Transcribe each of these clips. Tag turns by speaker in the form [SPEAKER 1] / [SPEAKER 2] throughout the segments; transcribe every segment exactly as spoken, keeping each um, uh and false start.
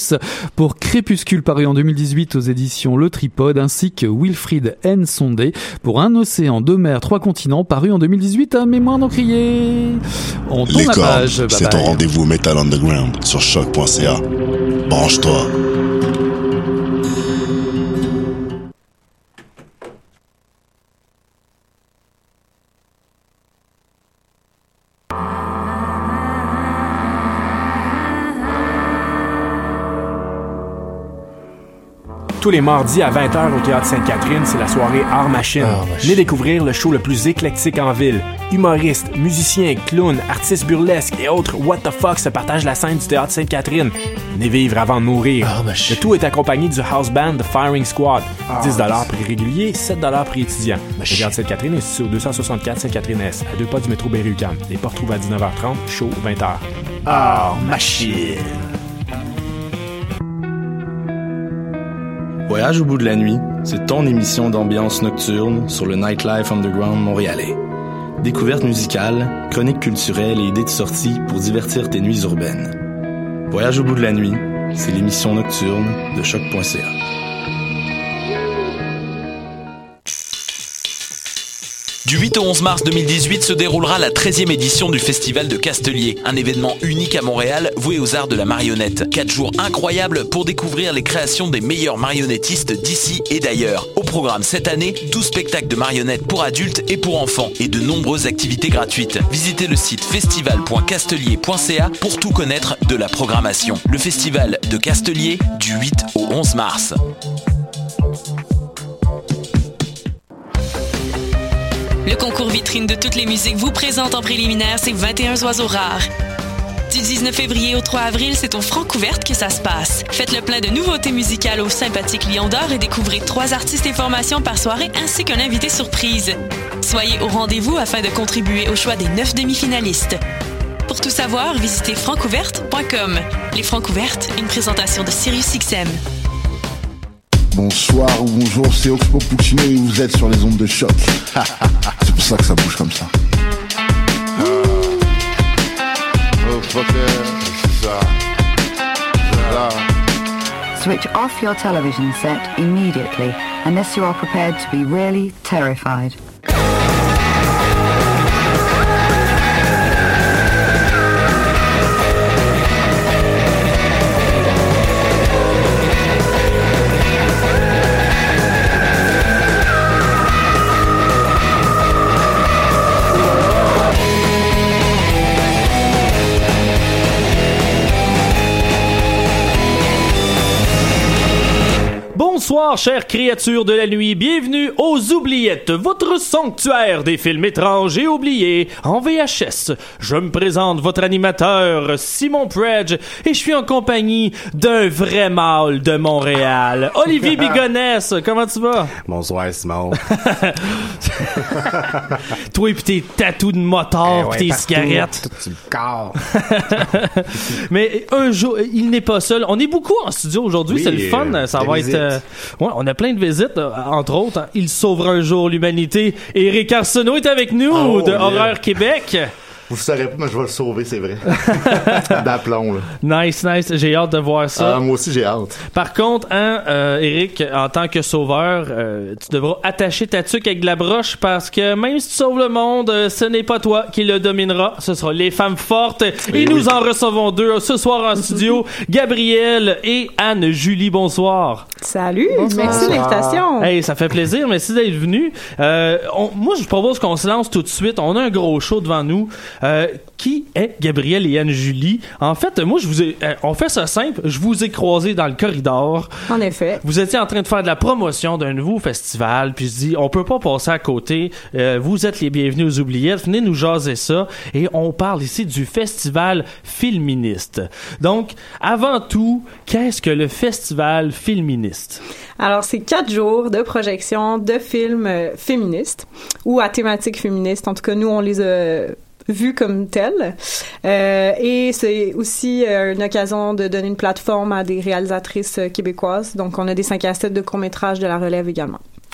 [SPEAKER 1] Eclipse pour Crépuscule paru en deux mille dix-huit aux éditions Le Tripode, ainsi que Wilfried N. Sondé pour Un océan, deux mers, trois continents paru en deux mille dix-huit à Mémoire non criée. On tourne
[SPEAKER 2] Les
[SPEAKER 1] la
[SPEAKER 2] cordes,
[SPEAKER 1] page. Bye
[SPEAKER 2] c'est
[SPEAKER 1] bye.
[SPEAKER 2] ton rendez-vous Metal Underground sur choc point c a. Branche-toi.
[SPEAKER 3] Tous les mardis à vingt heures au Théâtre Sainte-Catherine, c'est la soirée Art Machine.
[SPEAKER 4] Art Machine.
[SPEAKER 3] Venez découvrir le show le plus éclectique en ville. Humoristes, musiciens, clowns, artistes burlesques et autres what the fuck se partagent la scène du Théâtre Sainte-Catherine. Venez vivre avant de mourir.
[SPEAKER 4] Art Machine.
[SPEAKER 3] Le tout est accompagné du house band The Firing Squad. dix dollars prix régulier, sept dollars prix étudiant. Le Théâtre Sainte-Catherine est situé au deux cent soixante-quatre Sainte-Catherine-Est, à deux pas du métro Berry-UQAM. Les portes ouvrent à dix-neuf heures trente, show vingt heures.
[SPEAKER 4] Art Machine.
[SPEAKER 5] Voyage au bout de la nuit, c'est ton émission d'ambiance nocturne sur le Nightlife Underground montréalais. Découvertes musicales, chroniques culturelles et idées de sortie pour divertir tes nuits urbaines. Voyage au bout de la nuit, c'est l'émission nocturne de choc point c a.
[SPEAKER 6] Du huit au onze mars deux mille dix-huit se déroulera la treizième édition du Festival de Castelier, un événement unique à Montréal voué aux arts de la marionnette. Quatre jours incroyables pour découvrir les créations des meilleurs marionnettistes d'ici et d'ailleurs. Au programme cette année, douze spectacles de marionnettes pour adultes et pour enfants et de nombreuses activités gratuites. Visitez le site festival point castelier point c a pour tout connaître de la programmation. Le Festival de Castelier du huit au onze mars.
[SPEAKER 7] Le concours vitrine de toutes les musiques vous présente en préliminaire ses vingt et un oiseaux rares. Du dix-neuf février au trois avril, c'est au Francouverte que ça se passe. Faites le plein de nouveautés musicales au sympathique Lion d'Or et découvrez trois artistes et formations par soirée ainsi qu'un invité surprise. Soyez au rendez-vous afin de contribuer au choix des neuf demi-finalistes. Pour tout savoir, visitez francouverte point com. Les Francouvertes, une présentation de Sirius X M.
[SPEAKER 8] Bonsoir ou bonjour, c'est Oxpo Puccino et vous êtes sur les ondes de choc. C'est pour ça que ça bouge comme ça.
[SPEAKER 9] Uh, oh fucker, c'est ça. C'est ça.
[SPEAKER 10] Switch off your television set immediately unless you are prepared to be really terrified.
[SPEAKER 11] Bonsoir, chères créatures de la nuit, bienvenue aux Oubliettes, votre sanctuaire des films étranges et oubliés en V H S. Je me présente votre animateur, Simon Predge, et je suis en compagnie d'un vrai mâle de Montréal, Olivier Bigonès. Comment tu vas?
[SPEAKER 4] Bonsoir, Simon.
[SPEAKER 11] Toi et pis tes tatous de motard,
[SPEAKER 4] Eh ouais,
[SPEAKER 11] pis tes
[SPEAKER 4] partout,
[SPEAKER 11] cigarettes.
[SPEAKER 4] tout sur le corps.
[SPEAKER 11] Mais un jour, il n'est pas seul. On est beaucoup en studio aujourd'hui,
[SPEAKER 4] Oui,
[SPEAKER 11] c'est le fun.
[SPEAKER 4] euh,
[SPEAKER 11] Ça
[SPEAKER 4] des
[SPEAKER 11] va
[SPEAKER 4] visites.
[SPEAKER 11] être... euh, ouais, on a plein de visites, euh, entre autres. Hein. Il sauvera un jour l'humanité. Éric Arsenault est avec nous
[SPEAKER 9] Oh,
[SPEAKER 11] de
[SPEAKER 9] yeah.
[SPEAKER 11] Horreur Québec.
[SPEAKER 9] Vous ne saurez pas, mais je vais le sauver, c'est vrai. D'aplomb, là.
[SPEAKER 11] Nice, nice. J'ai hâte de voir ça.
[SPEAKER 9] Ah, moi aussi, j'ai hâte.
[SPEAKER 11] Par contre, hein, euh, Éric, en tant que sauveur, euh, tu devras attacher ta tuque avec de la broche parce que même si tu sauves le monde, euh, ce n'est pas toi qui le dominera. Ce sera les femmes fortes. Et
[SPEAKER 9] Oui,
[SPEAKER 11] nous
[SPEAKER 9] oui.
[SPEAKER 11] en recevons deux ce soir en studio. Gabrielle et Anne-Julie, bonsoir.
[SPEAKER 12] Salut,
[SPEAKER 11] Bonsoir.
[SPEAKER 12] merci de l'invitation.
[SPEAKER 11] Hey, ça fait plaisir. Merci d'être venu. Euh, on- moi, je propose qu'on se lance tout de suite. On a un gros show devant nous. Euh, qui est Gabrielle et Anne-Julie? En fait, moi, je vous ai, euh, on fait ça simple. Je vous ai croisés dans le corridor.
[SPEAKER 12] En effet.
[SPEAKER 11] Vous étiez en train de faire de la promotion d'un nouveau festival, puis je dis, on peut pas passer à côté. Euh, vous êtes les bienvenus aux Oubliettes. Venez nous jaser ça. Et on parle ici du festival Filministe. Donc, avant tout, qu'est-ce que le festival Filministe?
[SPEAKER 12] Alors, c'est quatre jours de projection de films euh, féministes ou à thématique féministe. En tout cas, nous, on les a vus comme tels. Euh, et c'est aussi euh, une occasion de donner une plateforme à des réalisatrices euh, québécoises. Donc, on a des cinq à sept de courts-métrages de la relève également.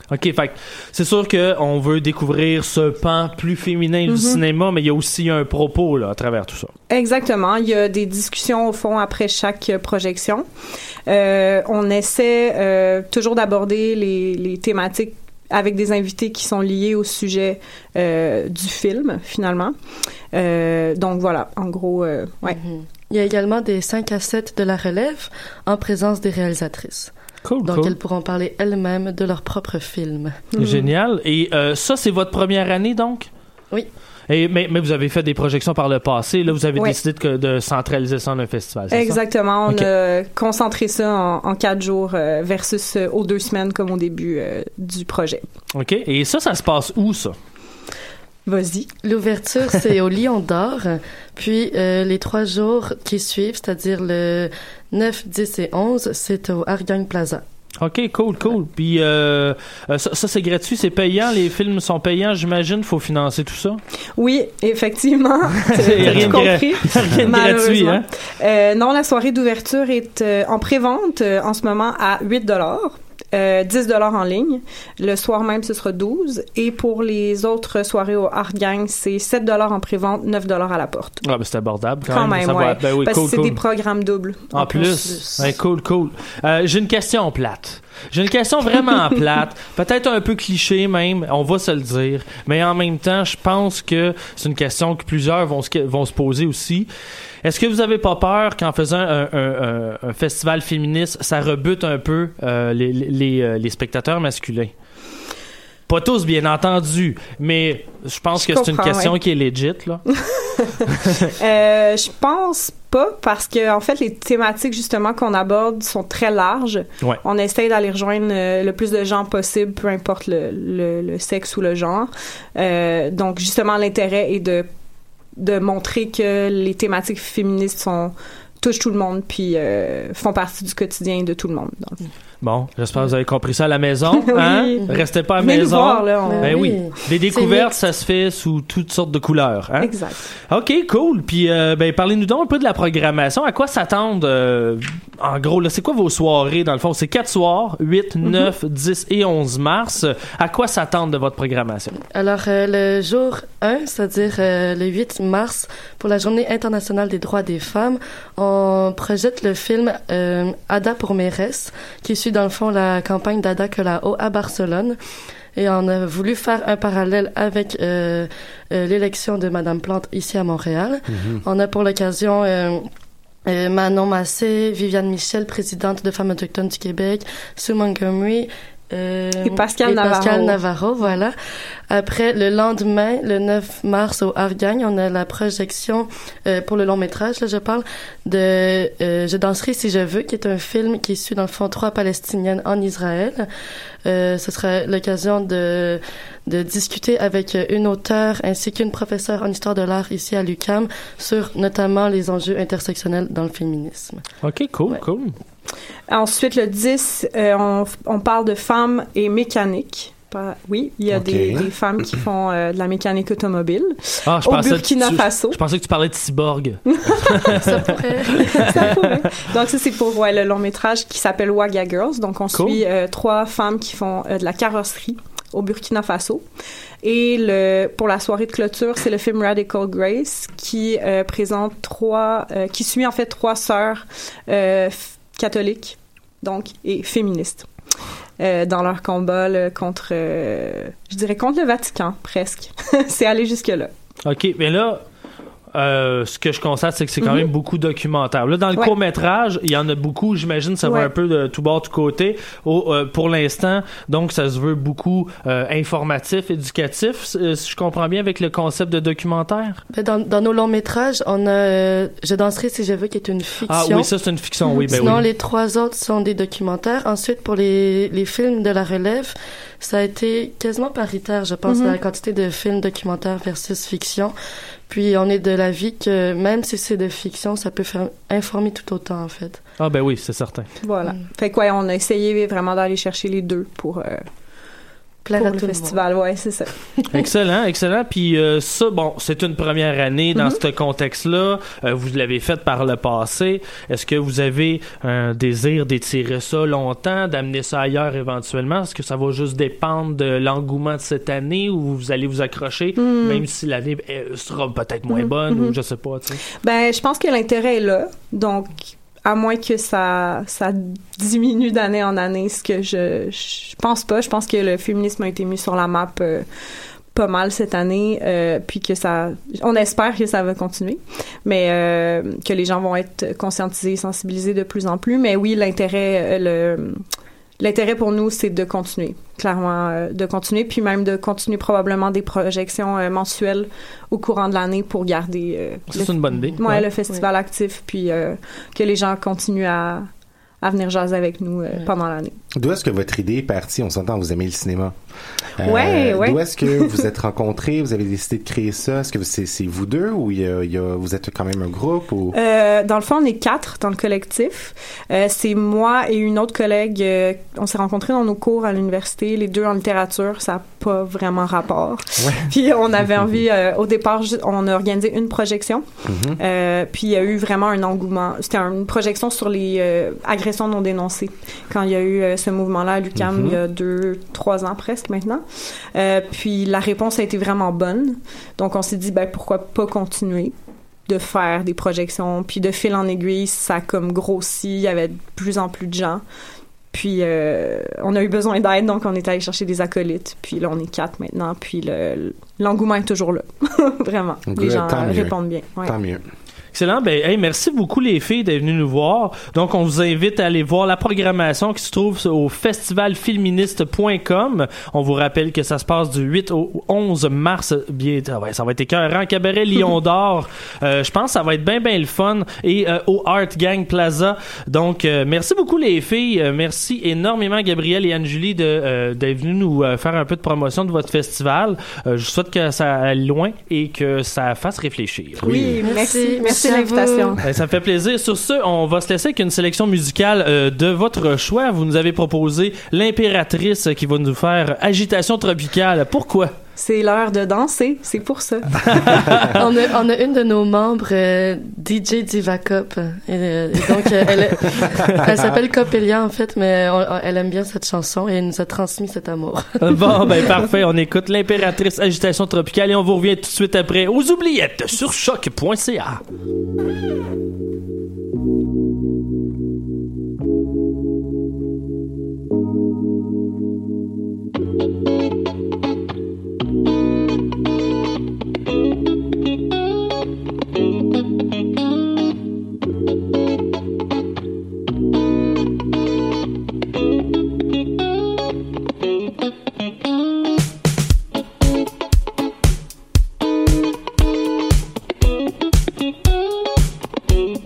[SPEAKER 11] OK, fait que c'est sûr qu'on veut découvrir ce pan plus féminin du
[SPEAKER 12] Mm-hmm.
[SPEAKER 11] cinéma, mais il y a aussi un propos là, à travers tout ça.
[SPEAKER 12] Exactement. Il y a des discussions au fond après chaque projection. Euh, on essaie euh, toujours d'aborder les, les thématiques avec des invités qui sont liés au sujet euh, du film, finalement. Euh, donc voilà, en gros, euh, ouais.
[SPEAKER 13] Mm-hmm. Il y a également des cinq à sept de la relève en présence des réalisatrices.
[SPEAKER 11] Cool,
[SPEAKER 13] Donc,
[SPEAKER 11] cool.
[SPEAKER 13] elles pourront parler elles-mêmes de leur propre film.
[SPEAKER 11] Mm. Génial. Et euh, ça, c'est votre première année, donc?
[SPEAKER 13] Oui.
[SPEAKER 11] Et, mais, mais vous avez fait des projections par le passé. Là, vous avez
[SPEAKER 12] Oui.
[SPEAKER 11] décidé de, de centraliser ça en un festival, c'est
[SPEAKER 12] Exactement.
[SPEAKER 11] ça?
[SPEAKER 12] On
[SPEAKER 11] Okay.
[SPEAKER 12] a concentré ça en, en quatre jours euh, versus euh, aux deux semaines comme au début euh, du projet.
[SPEAKER 11] OK. Et ça, ça se passe où, ça?
[SPEAKER 12] Vas-y.
[SPEAKER 13] L'ouverture, c'est au Lion d'Or. Puis, euh, les trois jours qui suivent, c'est-à-dire le neuf, dix et onze, c'est au Argang Plaza.
[SPEAKER 11] OK, cool, cool. Puis euh, ça, ça, c'est gratuit, c'est payant. Les films sont payants, j'imagine. Faut financer tout ça.
[SPEAKER 12] Oui, effectivement.
[SPEAKER 11] Il y a rien
[SPEAKER 12] tout
[SPEAKER 11] de gra-
[SPEAKER 12] compris.
[SPEAKER 11] rien de gratuit, hein?
[SPEAKER 12] Euh, non, la soirée d'ouverture est euh, en pré-vente euh, en ce moment à huit dollars. Euh, dix dollars en ligne. Le soir même, ce sera douze. Et pour les autres soirées au Art Gang, c'est sept dollars en pré-vente, neuf dollars à la porte.
[SPEAKER 11] Ah, ben c'est abordable quand,
[SPEAKER 12] Quand
[SPEAKER 11] même.
[SPEAKER 12] même,
[SPEAKER 11] ça
[SPEAKER 12] ouais.
[SPEAKER 11] va. Ben oui,
[SPEAKER 12] Parce
[SPEAKER 11] cool,
[SPEAKER 12] que c'est
[SPEAKER 11] cool.
[SPEAKER 12] des programmes doubles.
[SPEAKER 11] En plus. Ouais, cool, cool. Euh, j'ai une question plate. J'ai une question vraiment plate, peut-être un peu cliché même, on va se le dire, mais en même temps, je pense que c'est une question que plusieurs vont se, vont se poser aussi. Est-ce que vous avez pas peur qu'en faisant un, un, un, un festival féministe, ça rebute un peu euh, les, les, les spectateurs masculins? Pas tous, bien entendu, mais je pense
[SPEAKER 12] Je
[SPEAKER 11] que c'est une
[SPEAKER 12] comprends,
[SPEAKER 11] question
[SPEAKER 12] ouais.
[SPEAKER 11] qui est legit, là.
[SPEAKER 12] euh, je pense pas, parce que en fait, les thématiques justement qu'on aborde sont très larges.
[SPEAKER 11] Ouais.
[SPEAKER 12] On essaye d'aller rejoindre euh, le plus de gens possible, peu importe le, le, le sexe ou le genre. Euh, donc, justement, l'intérêt est de de montrer que les thématiques féministes sont touchent tout le monde, puis euh, font partie du quotidien de tout le monde. Dans le fond.
[SPEAKER 11] Bon, j'espère que vous avez compris ça à la maison. Hein?
[SPEAKER 12] Oui.
[SPEAKER 11] Restez pas à la
[SPEAKER 12] Venez nous
[SPEAKER 11] maison.
[SPEAKER 12] voir, là, on-
[SPEAKER 11] Ben oui.
[SPEAKER 12] oui.
[SPEAKER 11] Les découvertes,
[SPEAKER 12] mixte.
[SPEAKER 11] ça se fait sous toutes sortes de couleurs. Hein?
[SPEAKER 12] Exact.
[SPEAKER 11] OK, cool. Puis, euh, ben, parlez-nous donc un peu de la programmation. À quoi s'attendre, euh, en gros, là, c'est quoi vos soirées, dans le fond? C'est quatre soirs, huit, neuf, dix et onze mars. À quoi s'attendre de votre programmation?
[SPEAKER 13] Alors, euh, le jour un, c'est-à-dire euh, le huit mars, pour la Journée internationale des droits des femmes, on projette le film euh, Ada pour mairesse, qui suit dans le fond la campagne d'Ada Colau à Barcelone. Et on a voulu faire un parallèle avec euh, euh, l'élection de Madame Plante ici à Montréal.
[SPEAKER 14] Mhm.
[SPEAKER 13] On a pour l'occasion... Euh, Euh, Manon Massé, Viviane Michel, présidente de Femmes autochtones du Québec, Sue Montgomery, euh,
[SPEAKER 12] Et Pascal
[SPEAKER 13] et
[SPEAKER 12] Navarro.
[SPEAKER 13] Pascal Navarro, voilà. Après, le lendemain, le neuf mars, au Argang, on a la projection euh, pour le long métrage, là, je parle, de euh, Je danserai si je veux, qui est un film qui suit, dans le fond, trois Palestiniennes en Israël. Euh, ce sera l'occasion de, de discuter avec une auteure ainsi qu'une professeure en histoire de l'art ici à l'U Q A M sur notamment les enjeux intersectionnels dans le féminisme.
[SPEAKER 11] OK, cool,
[SPEAKER 13] Ouais.
[SPEAKER 11] cool.
[SPEAKER 12] Ensuite, le dix, euh, on, on parle de femmes et mécanique. Pas- Oui, il y a
[SPEAKER 11] Ok.
[SPEAKER 12] des, des femmes qui font euh, de la mécanique automobile.
[SPEAKER 11] Ah, je
[SPEAKER 12] Au
[SPEAKER 11] pensais
[SPEAKER 12] Burkina
[SPEAKER 11] tu-
[SPEAKER 12] Faso.
[SPEAKER 11] Je pensais que tu parlais de cyborg.
[SPEAKER 12] Ça pourrait. Ça pourrait. Donc, ça, c'est pour ouais, le long métrage qui s'appelle Waga Girls. Donc, on
[SPEAKER 11] Cool.
[SPEAKER 12] suit euh, trois femmes qui font euh, de la carrosserie au Burkina Faso. Et le, pour la soirée de clôture, c'est le film Radical Grace qui euh, présente trois, euh, qui suit en fait trois sœurs euh, f- catholiques, donc, et féministes. Euh, dans leur combat là, contre, euh, je dirais contre le Vatican, presque. C'est aller jusque-là.
[SPEAKER 11] OK, mais là, euh, ce que je constate, c'est que c'est quand
[SPEAKER 12] Mhm.
[SPEAKER 11] même beaucoup documentaire. Là, dans le
[SPEAKER 12] Ouais.
[SPEAKER 11] court-métrage, il y en a beaucoup, j'imagine, ça va
[SPEAKER 12] Ouais.
[SPEAKER 11] un peu de tout bord, tout côté. Au, euh, pour l'instant, donc, ça se veut beaucoup euh, informatif, éducatif, euh, si je comprends bien, avec le concept de documentaire.
[SPEAKER 13] Ben, Dans, dans nos longs métrages, on a euh, Je danserai si je veux, qui est une fiction.
[SPEAKER 11] Ah oui, ça, c'est une fiction, oui, ben
[SPEAKER 13] Sinon,
[SPEAKER 11] oui.
[SPEAKER 13] les trois autres sont des documentaires. Ensuite, pour les, les films de la relève, ça a été quasiment paritaire, je pense,
[SPEAKER 12] Mhm.
[SPEAKER 13] la quantité de films documentaires versus fiction. Puis, on est de l'avis que même si c'est de fiction, ça peut faire informer tout autant, en fait.
[SPEAKER 11] Ah ben oui, c'est certain.
[SPEAKER 12] Voilà. Fait que ouais, on a essayé vraiment d'aller chercher les deux pour euh,
[SPEAKER 13] plaire
[SPEAKER 12] pour
[SPEAKER 13] à
[SPEAKER 12] le
[SPEAKER 13] tout
[SPEAKER 12] festival, ouais, c'est ça.
[SPEAKER 11] Excellent, excellent. Puis euh, ça, bon, c'est une première année dans
[SPEAKER 12] Mm-hmm.
[SPEAKER 11] ce contexte-là. Euh, vous l'avez fait par le passé. Est-ce que vous avez un désir d'étirer ça longtemps, d'amener ça ailleurs éventuellement? Est-ce que ça va juste dépendre de l'engouement de cette année ou vous allez vous accrocher,
[SPEAKER 12] Mm.
[SPEAKER 11] même si l'année euh, sera peut-être moins
[SPEAKER 12] Mm.
[SPEAKER 11] bonne
[SPEAKER 12] Mm-hmm.
[SPEAKER 11] ou je sais pas, tu sais?
[SPEAKER 12] Ben, je pense que l'intérêt est là. Donc, à moins que ça, ça diminue d'année en année, ce que je, je pense pas. Je pense que le féminisme a été mis sur la map euh, pas mal cette année, euh, puis que ça, on espère que ça va continuer, mais euh, que les gens vont être conscientisés, sensibilisés de plus en plus. Mais oui, l'intérêt, euh, le L'intérêt pour nous, c'est de continuer, clairement, euh, de continuer, puis même de continuer probablement des projections euh, mensuelles au courant de l'année pour garder euh,
[SPEAKER 11] Ça, c'est une bonne idée.
[SPEAKER 12] Ouais,
[SPEAKER 11] Ouais.
[SPEAKER 12] le festival actif, puis euh, que les gens continuent à, à venir jaser avec nous euh, pendant l'année.
[SPEAKER 4] D'où est-ce que votre idée est partie? On s'entend, vous aimez le cinéma. Euh,
[SPEAKER 12] Ouais, ouais.
[SPEAKER 4] D'où est-ce que vous êtes rencontrés? Vous avez décidé de créer ça? Est-ce que c'est, c'est vous deux ou il y a, il y a, vous êtes quand même un groupe? Ou...
[SPEAKER 12] Euh, dans le fond, on est quatre dans le collectif. Euh, c'est moi et une autre collègue. Euh, on s'est rencontrés dans nos cours à l'université, les deux en littérature. Ça n'a pas vraiment rapport.
[SPEAKER 4] Ouais.
[SPEAKER 12] Puis on avait envie, euh, au départ, ju- on a organisé une projection.
[SPEAKER 4] Mhm.
[SPEAKER 12] Euh, puis il y a eu vraiment un engouement. C'était une projection sur les euh, agressions non dénoncées. Quand il y a eu euh, ce mouvement-là à l'U Q A M,
[SPEAKER 4] Mhm.
[SPEAKER 12] il y a deux, trois ans presque maintenant. Euh, puis la réponse a été vraiment bonne. Donc on s'est dit, ben pourquoi pas continuer de faire des projections. Puis de fil en aiguille, ça a comme grossi. Il y avait de plus en plus de gens. Puis euh, on a eu besoin d'aide, donc on est allé chercher des acolytes. Puis là, on est quatre maintenant. Puis le, l'engouement est toujours là. Vraiment.
[SPEAKER 4] Good,
[SPEAKER 12] Les gens
[SPEAKER 4] tant
[SPEAKER 12] euh,
[SPEAKER 4] mieux.
[SPEAKER 12] répondent bien. Ouais.
[SPEAKER 4] Tant mieux.
[SPEAKER 11] Excellent. Ben, hey, merci beaucoup les filles d'être venues nous voir. Donc, on vous invite à aller voir la programmation qui se trouve au festival féministe point com. On vous rappelle que ça se passe du huit au onze mars. Bien, ah ouais, ça va être écœurant. Cabaret Lion d'Or. Euh, je pense que ça va être bien, bien le fun. Et euh, au Art Gang Plaza. Donc, euh, merci beaucoup les filles. Euh, merci énormément Gabrielle et Anne-Julie de, euh, d'être venues nous euh, faire un peu de promotion de votre festival. Euh, je vous souhaite que ça aille loin et que ça fasse réfléchir.
[SPEAKER 12] Oui, merci. Merci, merci de
[SPEAKER 13] à
[SPEAKER 12] l'invitation.
[SPEAKER 11] Eh, ça me fait plaisir. Sur ce, on va se laisser avec une sélection musicale euh, de votre choix. Vous nous avez proposé l'Impératrice qui va nous faire Agitation tropicale. Pourquoi?
[SPEAKER 12] C'est l'heure de danser, c'est pour ça.
[SPEAKER 13] on, a, on a une de nos membres, euh, D J Divacop. Et, euh, et donc, euh, elle, elle s'appelle Copelia, en fait, mais on, elle aime bien cette chanson et elle nous a transmis cet amour.
[SPEAKER 11] Bon, ben parfait. On écoute l'Impératrice Agitation tropicale et on vous revient tout de suite après aux oubliettes sur choc point c a.
[SPEAKER 14] Thank you.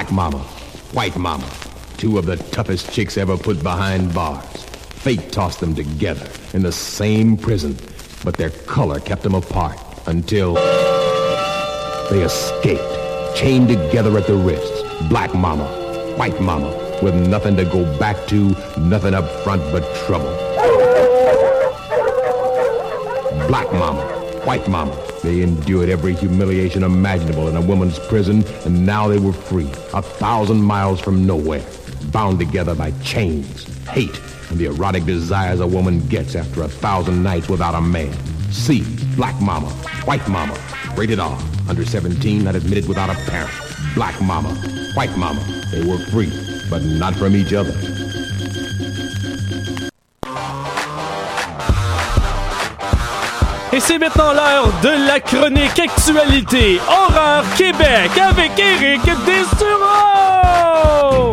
[SPEAKER 14] Black Mama, White Mama, two of the toughest chicks ever put behind bars. Fate tossed them together in the same prison, but their color kept them apart until they escaped, chained together at the wrists. Black Mama, White Mama, with nothing to go back to, nothing up front but trouble. Black Mama, White Mama, they endured every humiliation imaginable in a woman's prison, and now they were free, a thousand miles from nowhere, bound together by chains, hate, and the erotic desires a woman gets after a thousand nights without a man. See Black Mama, White Mama, rated R, under seventeen, not admitted without a parent. Black Mama, White Mama, they were free, but not from each other.
[SPEAKER 11] Et c'est maintenant l'heure de la chronique Actualité Horreur Québec avec Éric Dessureau!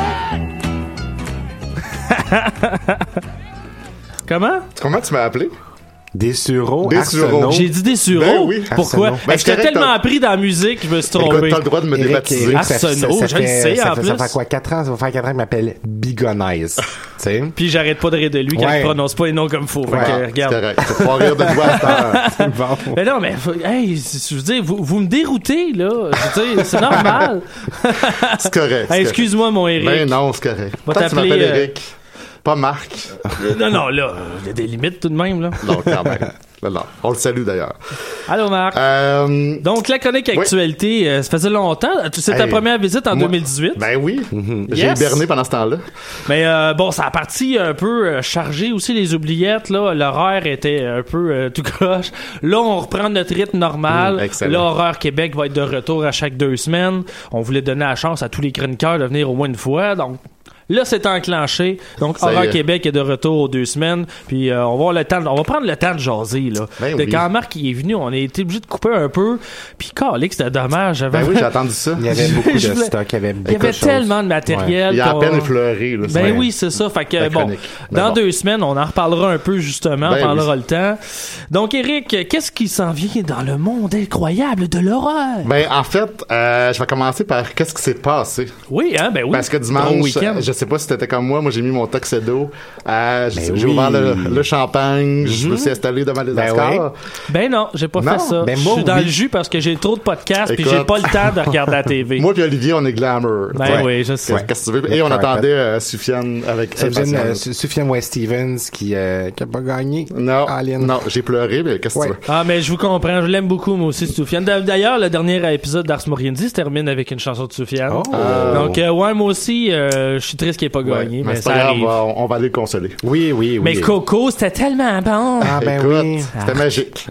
[SPEAKER 11] Comment?
[SPEAKER 9] Comment tu m'as appelé?
[SPEAKER 4] Des sureaux,
[SPEAKER 9] Des sureaux.
[SPEAKER 11] J'ai dit des sureaux.
[SPEAKER 9] Ben oui.
[SPEAKER 11] Pourquoi?
[SPEAKER 9] Ben,
[SPEAKER 11] J'étais tellement appris dans la musique, je me suis trompé.
[SPEAKER 9] Écoute, t'as le droit de me
[SPEAKER 4] Éric,
[SPEAKER 9] débaptiser.
[SPEAKER 4] Éric, ça-
[SPEAKER 11] Arsenault,
[SPEAKER 4] ça- ça
[SPEAKER 11] je le
[SPEAKER 4] fait-
[SPEAKER 11] sais,
[SPEAKER 4] ça
[SPEAKER 11] en
[SPEAKER 4] fait-
[SPEAKER 11] plus.
[SPEAKER 4] Ça fait quoi, quatre ans? Ça va faire quatre ans qu'il m'appelle Bigonize. Tu sais?
[SPEAKER 11] Puis j'arrête pas de rire de lui quand
[SPEAKER 4] Ouais.
[SPEAKER 11] il prononce pas les noms comme faut. Fait
[SPEAKER 4] Ouais,
[SPEAKER 11] que,
[SPEAKER 4] c'est
[SPEAKER 11] regarde.
[SPEAKER 9] correct. Tu vas rire de toi à cette heure.
[SPEAKER 4] C'est bon.
[SPEAKER 11] Mais non, mais faut- hey, je veux dire, vous, vous me déroutez là. Je veux dire, c'est normal.
[SPEAKER 9] C'est correct.
[SPEAKER 11] Hey, excuse-moi, mon Éric.
[SPEAKER 9] Ben non, c'est correct.
[SPEAKER 11] Va
[SPEAKER 9] Peut-être que tu
[SPEAKER 11] t'appeler,
[SPEAKER 9] m'appelles
[SPEAKER 11] euh,
[SPEAKER 9] Éric. Pas Marc.
[SPEAKER 11] Non, non, là, il y a des limites tout de même là.
[SPEAKER 9] Non, quand même. Non, non. On le salue d'ailleurs.
[SPEAKER 11] Allô, Marc.
[SPEAKER 9] Euh,
[SPEAKER 11] Donc, la chronique actualité, euh, ça faisait longtemps. C'est ta
[SPEAKER 9] Hey,
[SPEAKER 11] première visite en
[SPEAKER 9] moi-
[SPEAKER 11] deux mille dix-huit.
[SPEAKER 9] Ben oui. J'ai
[SPEAKER 11] Yes.
[SPEAKER 9] hiberné pendant ce temps-là.
[SPEAKER 11] Mais euh, bon, ça a parti un peu euh, chargé aussi, les oubliettes. Là, l'horaire était un peu euh, tout croche. Là, on reprend notre rythme normal.
[SPEAKER 9] Mm, excellent.
[SPEAKER 11] Là, Horreur Québec va être de retour à chaque deux semaines. On voulait donner la chance à tous les chroniqueurs de venir au moins une fois. Donc, là, c'est enclenché. Donc,
[SPEAKER 9] Ça y
[SPEAKER 11] Horreur
[SPEAKER 9] est.
[SPEAKER 11] Québec est de retour aux deux semaines. Puis, euh, on va avoir le temps, de- on va prendre le temps de jaser, là.
[SPEAKER 9] Ben
[SPEAKER 11] de
[SPEAKER 9] oui.
[SPEAKER 11] quand Marc il est venu, on a été obligé de couper un peu. Puis, calé, c'était dommage. J'avais-
[SPEAKER 9] Ben oui, j'ai attendu ça.
[SPEAKER 4] Il y avait beaucoup de
[SPEAKER 11] Je voulais-
[SPEAKER 4] stock, il y avait
[SPEAKER 11] Il y
[SPEAKER 4] beaucoup
[SPEAKER 11] avait
[SPEAKER 4] de choses.
[SPEAKER 11] tellement de matériel.
[SPEAKER 9] Il y a à
[SPEAKER 11] qu'on-
[SPEAKER 9] peine effleuré. Là,
[SPEAKER 11] Ben
[SPEAKER 9] c'est-
[SPEAKER 11] oui, c'est ça. Fait que,
[SPEAKER 9] La
[SPEAKER 11] bon,
[SPEAKER 9] chronique. Ben
[SPEAKER 11] dans
[SPEAKER 9] bon.
[SPEAKER 11] deux semaines, on en reparlera un peu, justement.
[SPEAKER 9] Ben
[SPEAKER 11] on prendra
[SPEAKER 9] oui.
[SPEAKER 11] le temps. Donc, Éric, qu'est-ce qui s'en vient dans le monde incroyable de l'horreur?
[SPEAKER 9] Ben, en fait, euh, je vais commencer par qu'est-ce qui s'est passé.
[SPEAKER 11] Oui, hein, ben oui.
[SPEAKER 9] Parce que
[SPEAKER 11] Gros
[SPEAKER 9] dimanche,
[SPEAKER 11] week-end.
[SPEAKER 9] je sais pas si t'étais comme moi, moi j'ai mis mon tuxedo, euh, j'ai
[SPEAKER 4] Ben
[SPEAKER 9] j'ai
[SPEAKER 4] oui.
[SPEAKER 9] ouvert le, le champagne, je me
[SPEAKER 11] Mhm.
[SPEAKER 9] suis installé devant les
[SPEAKER 4] Ben
[SPEAKER 9] Oscars.
[SPEAKER 11] Ben non, j'ai pas
[SPEAKER 9] Non,
[SPEAKER 11] fait ça.
[SPEAKER 4] ben
[SPEAKER 11] je
[SPEAKER 4] moi,
[SPEAKER 11] suis dans
[SPEAKER 4] oui.
[SPEAKER 11] le jus parce que j'ai trop de podcasts puis
[SPEAKER 9] Écoute.
[SPEAKER 11] j'ai pas le temps de regarder la T V.
[SPEAKER 9] Moi puis Olivier, on est glamour.
[SPEAKER 11] Ben
[SPEAKER 9] Ouais.
[SPEAKER 11] oui, je sais.
[SPEAKER 9] Ouais, Qu'est-ce que tu veux? Et
[SPEAKER 4] Le
[SPEAKER 9] on
[SPEAKER 4] carpet.
[SPEAKER 9] attendait euh, Sufjan avec
[SPEAKER 4] Sufjan, euh,
[SPEAKER 9] impatience.
[SPEAKER 4] Su- Sufjan West Stevens qui, euh, qui a pas gagné.
[SPEAKER 9] Non,
[SPEAKER 4] Alien.
[SPEAKER 9] non, j'ai pleuré, mais qu'est-ce que
[SPEAKER 4] Ouais.
[SPEAKER 9] tu veux?
[SPEAKER 11] Ah, mais je vous comprends. Je l'aime beaucoup, moi aussi, Soufiane. D'ailleurs, le dernier épisode d'Ars Moriendi se termine avec une chanson de Soufiane.
[SPEAKER 4] Oh.
[SPEAKER 11] Donc, euh, ouais, moi aussi, euh, je suis triste qu'il ait pas
[SPEAKER 9] Ouais,
[SPEAKER 11] gagné,
[SPEAKER 9] mais
[SPEAKER 11] mais
[SPEAKER 9] c'est
[SPEAKER 11] ça
[SPEAKER 9] pas grave,
[SPEAKER 11] arrive.
[SPEAKER 9] on va, on va aller le consoler.
[SPEAKER 4] Oui, oui, oui.
[SPEAKER 11] Mais Coco, c'était tellement bon.
[SPEAKER 4] Ah, ben
[SPEAKER 9] Écoute,
[SPEAKER 4] oui.
[SPEAKER 9] c'était magique.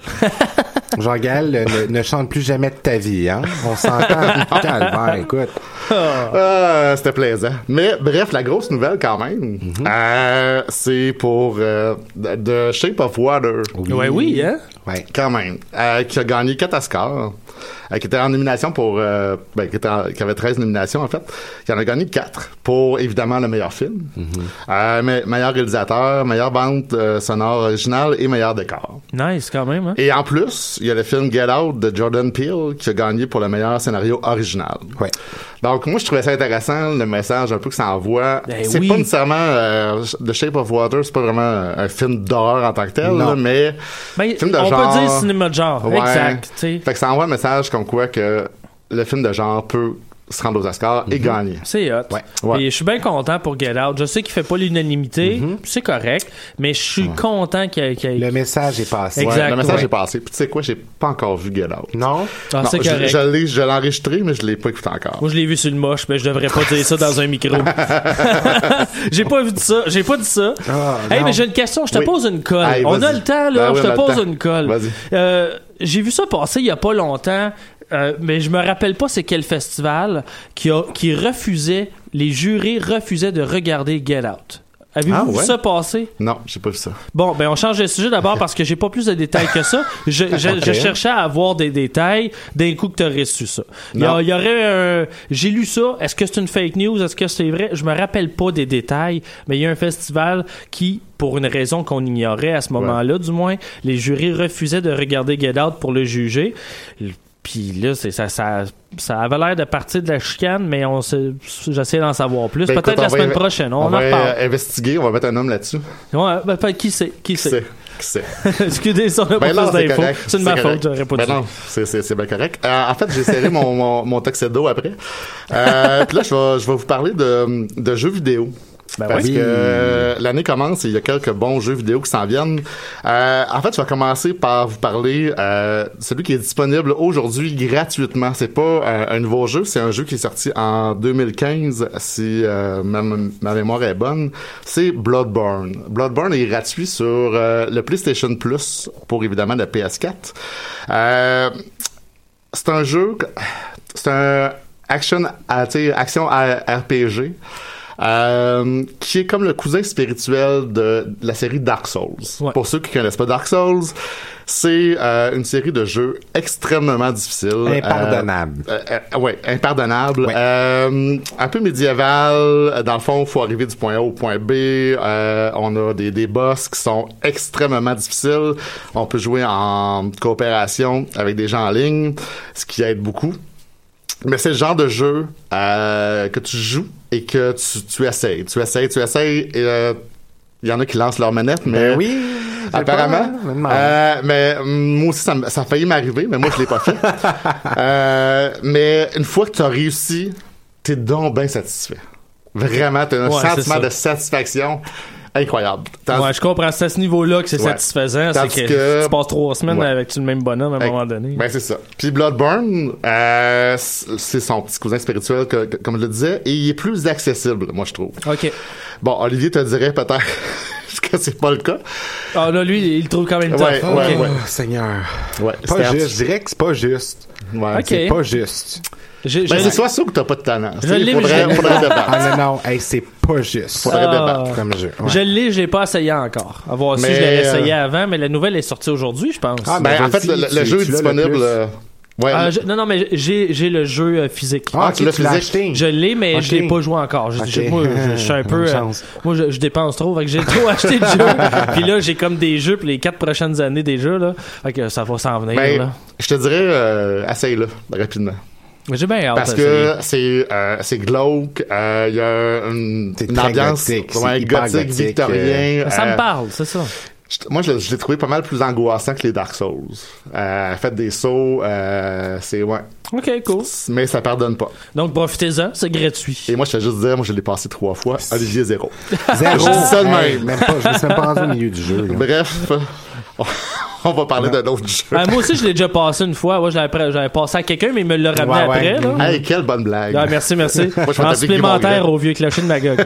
[SPEAKER 4] Jean-Gaël, euh, ne, ne chante plus jamais de ta vie, hein? On s'entend. Calvaire, écoute.
[SPEAKER 9] Ah, c'était plaisant. Mais bref, la grosse nouvelle quand même, euh, c'est pour euh, The Shape of Water.
[SPEAKER 11] Ouais, oui, hein?
[SPEAKER 4] Ouais.
[SPEAKER 9] Quand même. Euh, qui a gagné quatre Oscars. Euh, qui était en nomination pour... Euh, ben, qui, était en- qui avait treize nominations, en fait. Qui en a gagné quatre pour, évidemment, le meilleur film. Euh, me- meilleur réalisateur, meilleure bande euh, sonore originale et meilleur décor.
[SPEAKER 11] Nice, quand même, hein?
[SPEAKER 9] Et en plus, il y a le film Get Out de Jordan Peele qui a gagné pour le meilleur scénario original.
[SPEAKER 4] Ouais.
[SPEAKER 9] Donc, moi, je trouvais ça intéressant, le message un peu que ça envoie.
[SPEAKER 11] Ben
[SPEAKER 9] c'est
[SPEAKER 11] oui.
[SPEAKER 9] pas nécessairement euh, The Shape of Water, c'est pas vraiment un film d'horreur en tant que tel,
[SPEAKER 4] Non.
[SPEAKER 9] là, mais
[SPEAKER 11] Ben,
[SPEAKER 9] film de
[SPEAKER 11] on
[SPEAKER 9] genre.
[SPEAKER 11] peut dire cinéma de genre.
[SPEAKER 9] Ouais.
[SPEAKER 11] Exact, tu sais.
[SPEAKER 9] Fait que ça envoie un message comme quoi que le film de genre peut se rendre aux Oscars et gagner.
[SPEAKER 11] C'est hot.
[SPEAKER 9] Ouais. Ouais.
[SPEAKER 11] Et je suis bien content pour Get Out. Je sais qu'il fait pas l'unanimité, c'est correct, mais je suis content qu'il y ait... qu'il y ait-
[SPEAKER 4] Le message est passé.
[SPEAKER 11] Exact.
[SPEAKER 9] Ouais, le message
[SPEAKER 11] ouais.
[SPEAKER 9] est passé. Puis tu sais quoi, j'ai pas encore vu Get Out.
[SPEAKER 4] Non?
[SPEAKER 11] Ah,
[SPEAKER 9] Non,
[SPEAKER 11] c'est
[SPEAKER 9] je,
[SPEAKER 11] correct.
[SPEAKER 9] je l'ai, je l'ai enregistré, mais je l'ai pas écouté encore.
[SPEAKER 11] Moi, je l'ai vu sur le moche, mais je devrais pas dire ça dans un micro. J'ai pas vu de ça. J'ai pas dit ça.
[SPEAKER 4] Ah,
[SPEAKER 11] hey,
[SPEAKER 4] non.
[SPEAKER 11] mais j'ai une question. Je te
[SPEAKER 9] Oui.
[SPEAKER 11] pose une colle.
[SPEAKER 9] Hey,
[SPEAKER 11] on a
[SPEAKER 9] vas-y.
[SPEAKER 11] le temps, là.
[SPEAKER 9] Ben oui,
[SPEAKER 11] je te
[SPEAKER 9] on a le
[SPEAKER 11] pose
[SPEAKER 9] temps.
[SPEAKER 11] une colle.
[SPEAKER 9] Vas-y.
[SPEAKER 11] Euh, j'ai vu ça passer il y a pas longtemps. Euh, mais je me rappelle pas c'est quel festival qui a qui refusait, les jurés refusaient de regarder Get Out. Avez-vous
[SPEAKER 9] Ah,
[SPEAKER 11] vu
[SPEAKER 9] ouais?
[SPEAKER 11] ça passer?
[SPEAKER 9] Non, j'ai pas vu ça.
[SPEAKER 11] Bon, ben on change de sujet d'abord parce que j'ai pas plus de détails que ça. Je, je,
[SPEAKER 4] Ok.
[SPEAKER 11] je cherchais à avoir des détails d'un coup que t'aurais su ça. Il y, a-
[SPEAKER 9] Non.
[SPEAKER 11] il y aurait un... J'ai lu ça. Est-ce que c'est une fake news? Est-ce que c'est vrai? Je me rappelle pas des détails, mais il y a un festival qui, pour une raison qu'on ignorait à ce moment-là, du moins, les jurys refusaient de regarder Get Out pour le juger. Puis là, c'est, ça, ça, ça avait l'air de partir de la chicane, mais on s'est, j'essaie d'en savoir plus.
[SPEAKER 9] Ben,
[SPEAKER 11] peut-être
[SPEAKER 9] écoute,
[SPEAKER 11] la
[SPEAKER 9] on
[SPEAKER 11] semaine
[SPEAKER 9] va,
[SPEAKER 11] prochaine. On,
[SPEAKER 9] on
[SPEAKER 11] en
[SPEAKER 9] va
[SPEAKER 11] reparle.
[SPEAKER 9] investiguer, on va mettre un homme là-dessus.
[SPEAKER 11] Ouais, ben, ben, qui sait? Qui sait?
[SPEAKER 9] Qui sait?
[SPEAKER 11] Excusez, si on n'a
[SPEAKER 9] ben
[SPEAKER 11] pas
[SPEAKER 9] non,
[SPEAKER 11] plus
[SPEAKER 9] c'est
[SPEAKER 11] d'infos.
[SPEAKER 9] correct.
[SPEAKER 11] C'est de ma
[SPEAKER 9] correct.
[SPEAKER 11] faute, j'aurais pas
[SPEAKER 9] ben
[SPEAKER 11] dit.
[SPEAKER 9] non, c'est, c'est, c'est bien correct. Euh, en fait, j'ai serré mon, mon, mon tuxedo après. Euh, puis là, je vais, je vais vous parler de, de jeux vidéo.
[SPEAKER 11] Ben
[SPEAKER 9] Parce
[SPEAKER 11] oui.
[SPEAKER 9] que euh, l'année commence et il y a quelques bons jeux vidéo qui s'en viennent. Euh, en fait, je vais commencer par vous parler euh, celui qui est disponible aujourd'hui gratuitement. C'est pas euh, un nouveau jeu, c'est un jeu qui est sorti en deux mille quinze, si euh, ma, ma mémoire est bonne. C'est Bloodborne. Bloodborne est gratuit sur euh, le PlayStation Plus pour évidemment le P S quatre. Euh, c'est un jeu, c'est un action, action R P G. Euh, qui est comme le cousin spirituel de la série Dark Souls. Ouais. Pour ceux qui connaissent pas Dark Souls, c'est euh, une série de jeux extrêmement difficiles.
[SPEAKER 4] Impardonnable.
[SPEAKER 9] Euh, euh, euh, ouais, impardonnable.
[SPEAKER 4] Ouais.
[SPEAKER 9] Euh, un peu médiéval. Dans le fond, il faut arriver du point A au point B. Euh, on a des, des boss qui sont extrêmement difficiles. On peut jouer en coopération avec des gens en ligne, ce qui aide beaucoup. Mais c'est le genre de jeu euh, que tu joues et que tu, tu essayes. Tu essayes, tu essayes. Il euh, y en a qui lancent leur manette, mais...
[SPEAKER 4] Ben oui,
[SPEAKER 9] apparemment.
[SPEAKER 4] Pas,
[SPEAKER 9] euh, mais moi aussi, ça, ça a failli m'arriver, mais moi, je l'ai pas fait. euh, mais une fois que tu as réussi, t'es donc bien satisfait. Vraiment, t'as un
[SPEAKER 11] ouais,
[SPEAKER 9] sentiment de satisfaction incroyable. Tandis...
[SPEAKER 11] Ouais, je comprends. C'est à ce niveau-là que c'est ouais. satisfaisant. Tandis c'est que, que tu passes trois semaines ouais. avec le même bonhomme à un moment donné.
[SPEAKER 9] Ben, c'est ça. Puis Bloodborne, euh, c'est son petit cousin spirituel, que, que, comme je le disais, et il est plus accessible, moi, je trouve.
[SPEAKER 11] OK.
[SPEAKER 9] Bon, Olivier te dirait peut-être que c'est pas le cas.
[SPEAKER 11] Ah, là, lui, il le trouve quand même tough.
[SPEAKER 9] Ouais, ouais,
[SPEAKER 11] okay.
[SPEAKER 9] ouais.
[SPEAKER 4] Oh, Seigneur.
[SPEAKER 9] Ouais,
[SPEAKER 4] pas juste. Je dirais que c'est pas juste.
[SPEAKER 9] Ouais,
[SPEAKER 11] okay.
[SPEAKER 4] C'est pas juste.
[SPEAKER 9] Je, ben, c'est soit sûr que t'as pas de talent.
[SPEAKER 11] Je l'ai,
[SPEAKER 9] faudrait,
[SPEAKER 11] mais je
[SPEAKER 9] faudrait débattre.
[SPEAKER 4] Ah non, non, hey, c'est pas juste.
[SPEAKER 9] Faudrait
[SPEAKER 11] ah,
[SPEAKER 9] débattre
[SPEAKER 4] comme jeu. Ouais.
[SPEAKER 11] Je l'ai, je l'ai pas essayé encore. À voir mais si je l'avais essayé avant, mais la nouvelle est sortie aujourd'hui, je pense.
[SPEAKER 9] Ah, ben, ben en fait, le, le, le jeu est disponible. Euh, ouais,
[SPEAKER 11] ah, je, non, non, mais j'ai, j'ai le jeu euh, physique.
[SPEAKER 9] Ah, tu l'as physique?
[SPEAKER 11] Je l'ai, mais okay. je l'ai pas joué encore. Je, okay. je, moi, je, je suis un peu... Euh, moi, je, je dépense trop, fait que j'ai trop acheté de jeux. Puis là, j'ai comme des jeux pour les quatre prochaines années déjà, là. Fait que ça va s'en venir,
[SPEAKER 9] ben,
[SPEAKER 11] là.
[SPEAKER 9] Je te dirais, euh, essaye-le, rapidement.
[SPEAKER 11] J'ai bien hâte.
[SPEAKER 9] Parce que c'est, euh, c'est glauque, il euh, y a une, une ambiance
[SPEAKER 4] gothique,
[SPEAKER 9] ouais, gothique, gothique, victorien.
[SPEAKER 11] Euh, ça me parle, c'est ça.
[SPEAKER 9] Moi, je, je l'ai trouvé pas mal plus angoissant que les Dark Souls. Euh, faites des sauts, euh, c'est, ouais.
[SPEAKER 11] OK, cool.
[SPEAKER 9] Mais ça pardonne pas.
[SPEAKER 11] Donc, profitez-en, c'est gratuit.
[SPEAKER 9] Et moi, je te juste dire, moi, je l'ai passé trois fois. Olivier, zéro.
[SPEAKER 4] Zéro?
[SPEAKER 9] Je dis ça de même.
[SPEAKER 4] même pas, je me suis même pas rendu au milieu du jeu. Là.
[SPEAKER 9] Bref, on va parler d'un autre jeu.
[SPEAKER 11] Ah, moi aussi, je l'ai déjà passé une fois. Moi, j'avais, j'avais passé à quelqu'un, mais il me l'a ramené ouais, après. Ouais. Là.
[SPEAKER 9] Hey, quelle bonne blague.
[SPEAKER 11] Ah, merci, merci.
[SPEAKER 9] Moi, je
[SPEAKER 11] en supplémentaire au vieux clocher de Magog.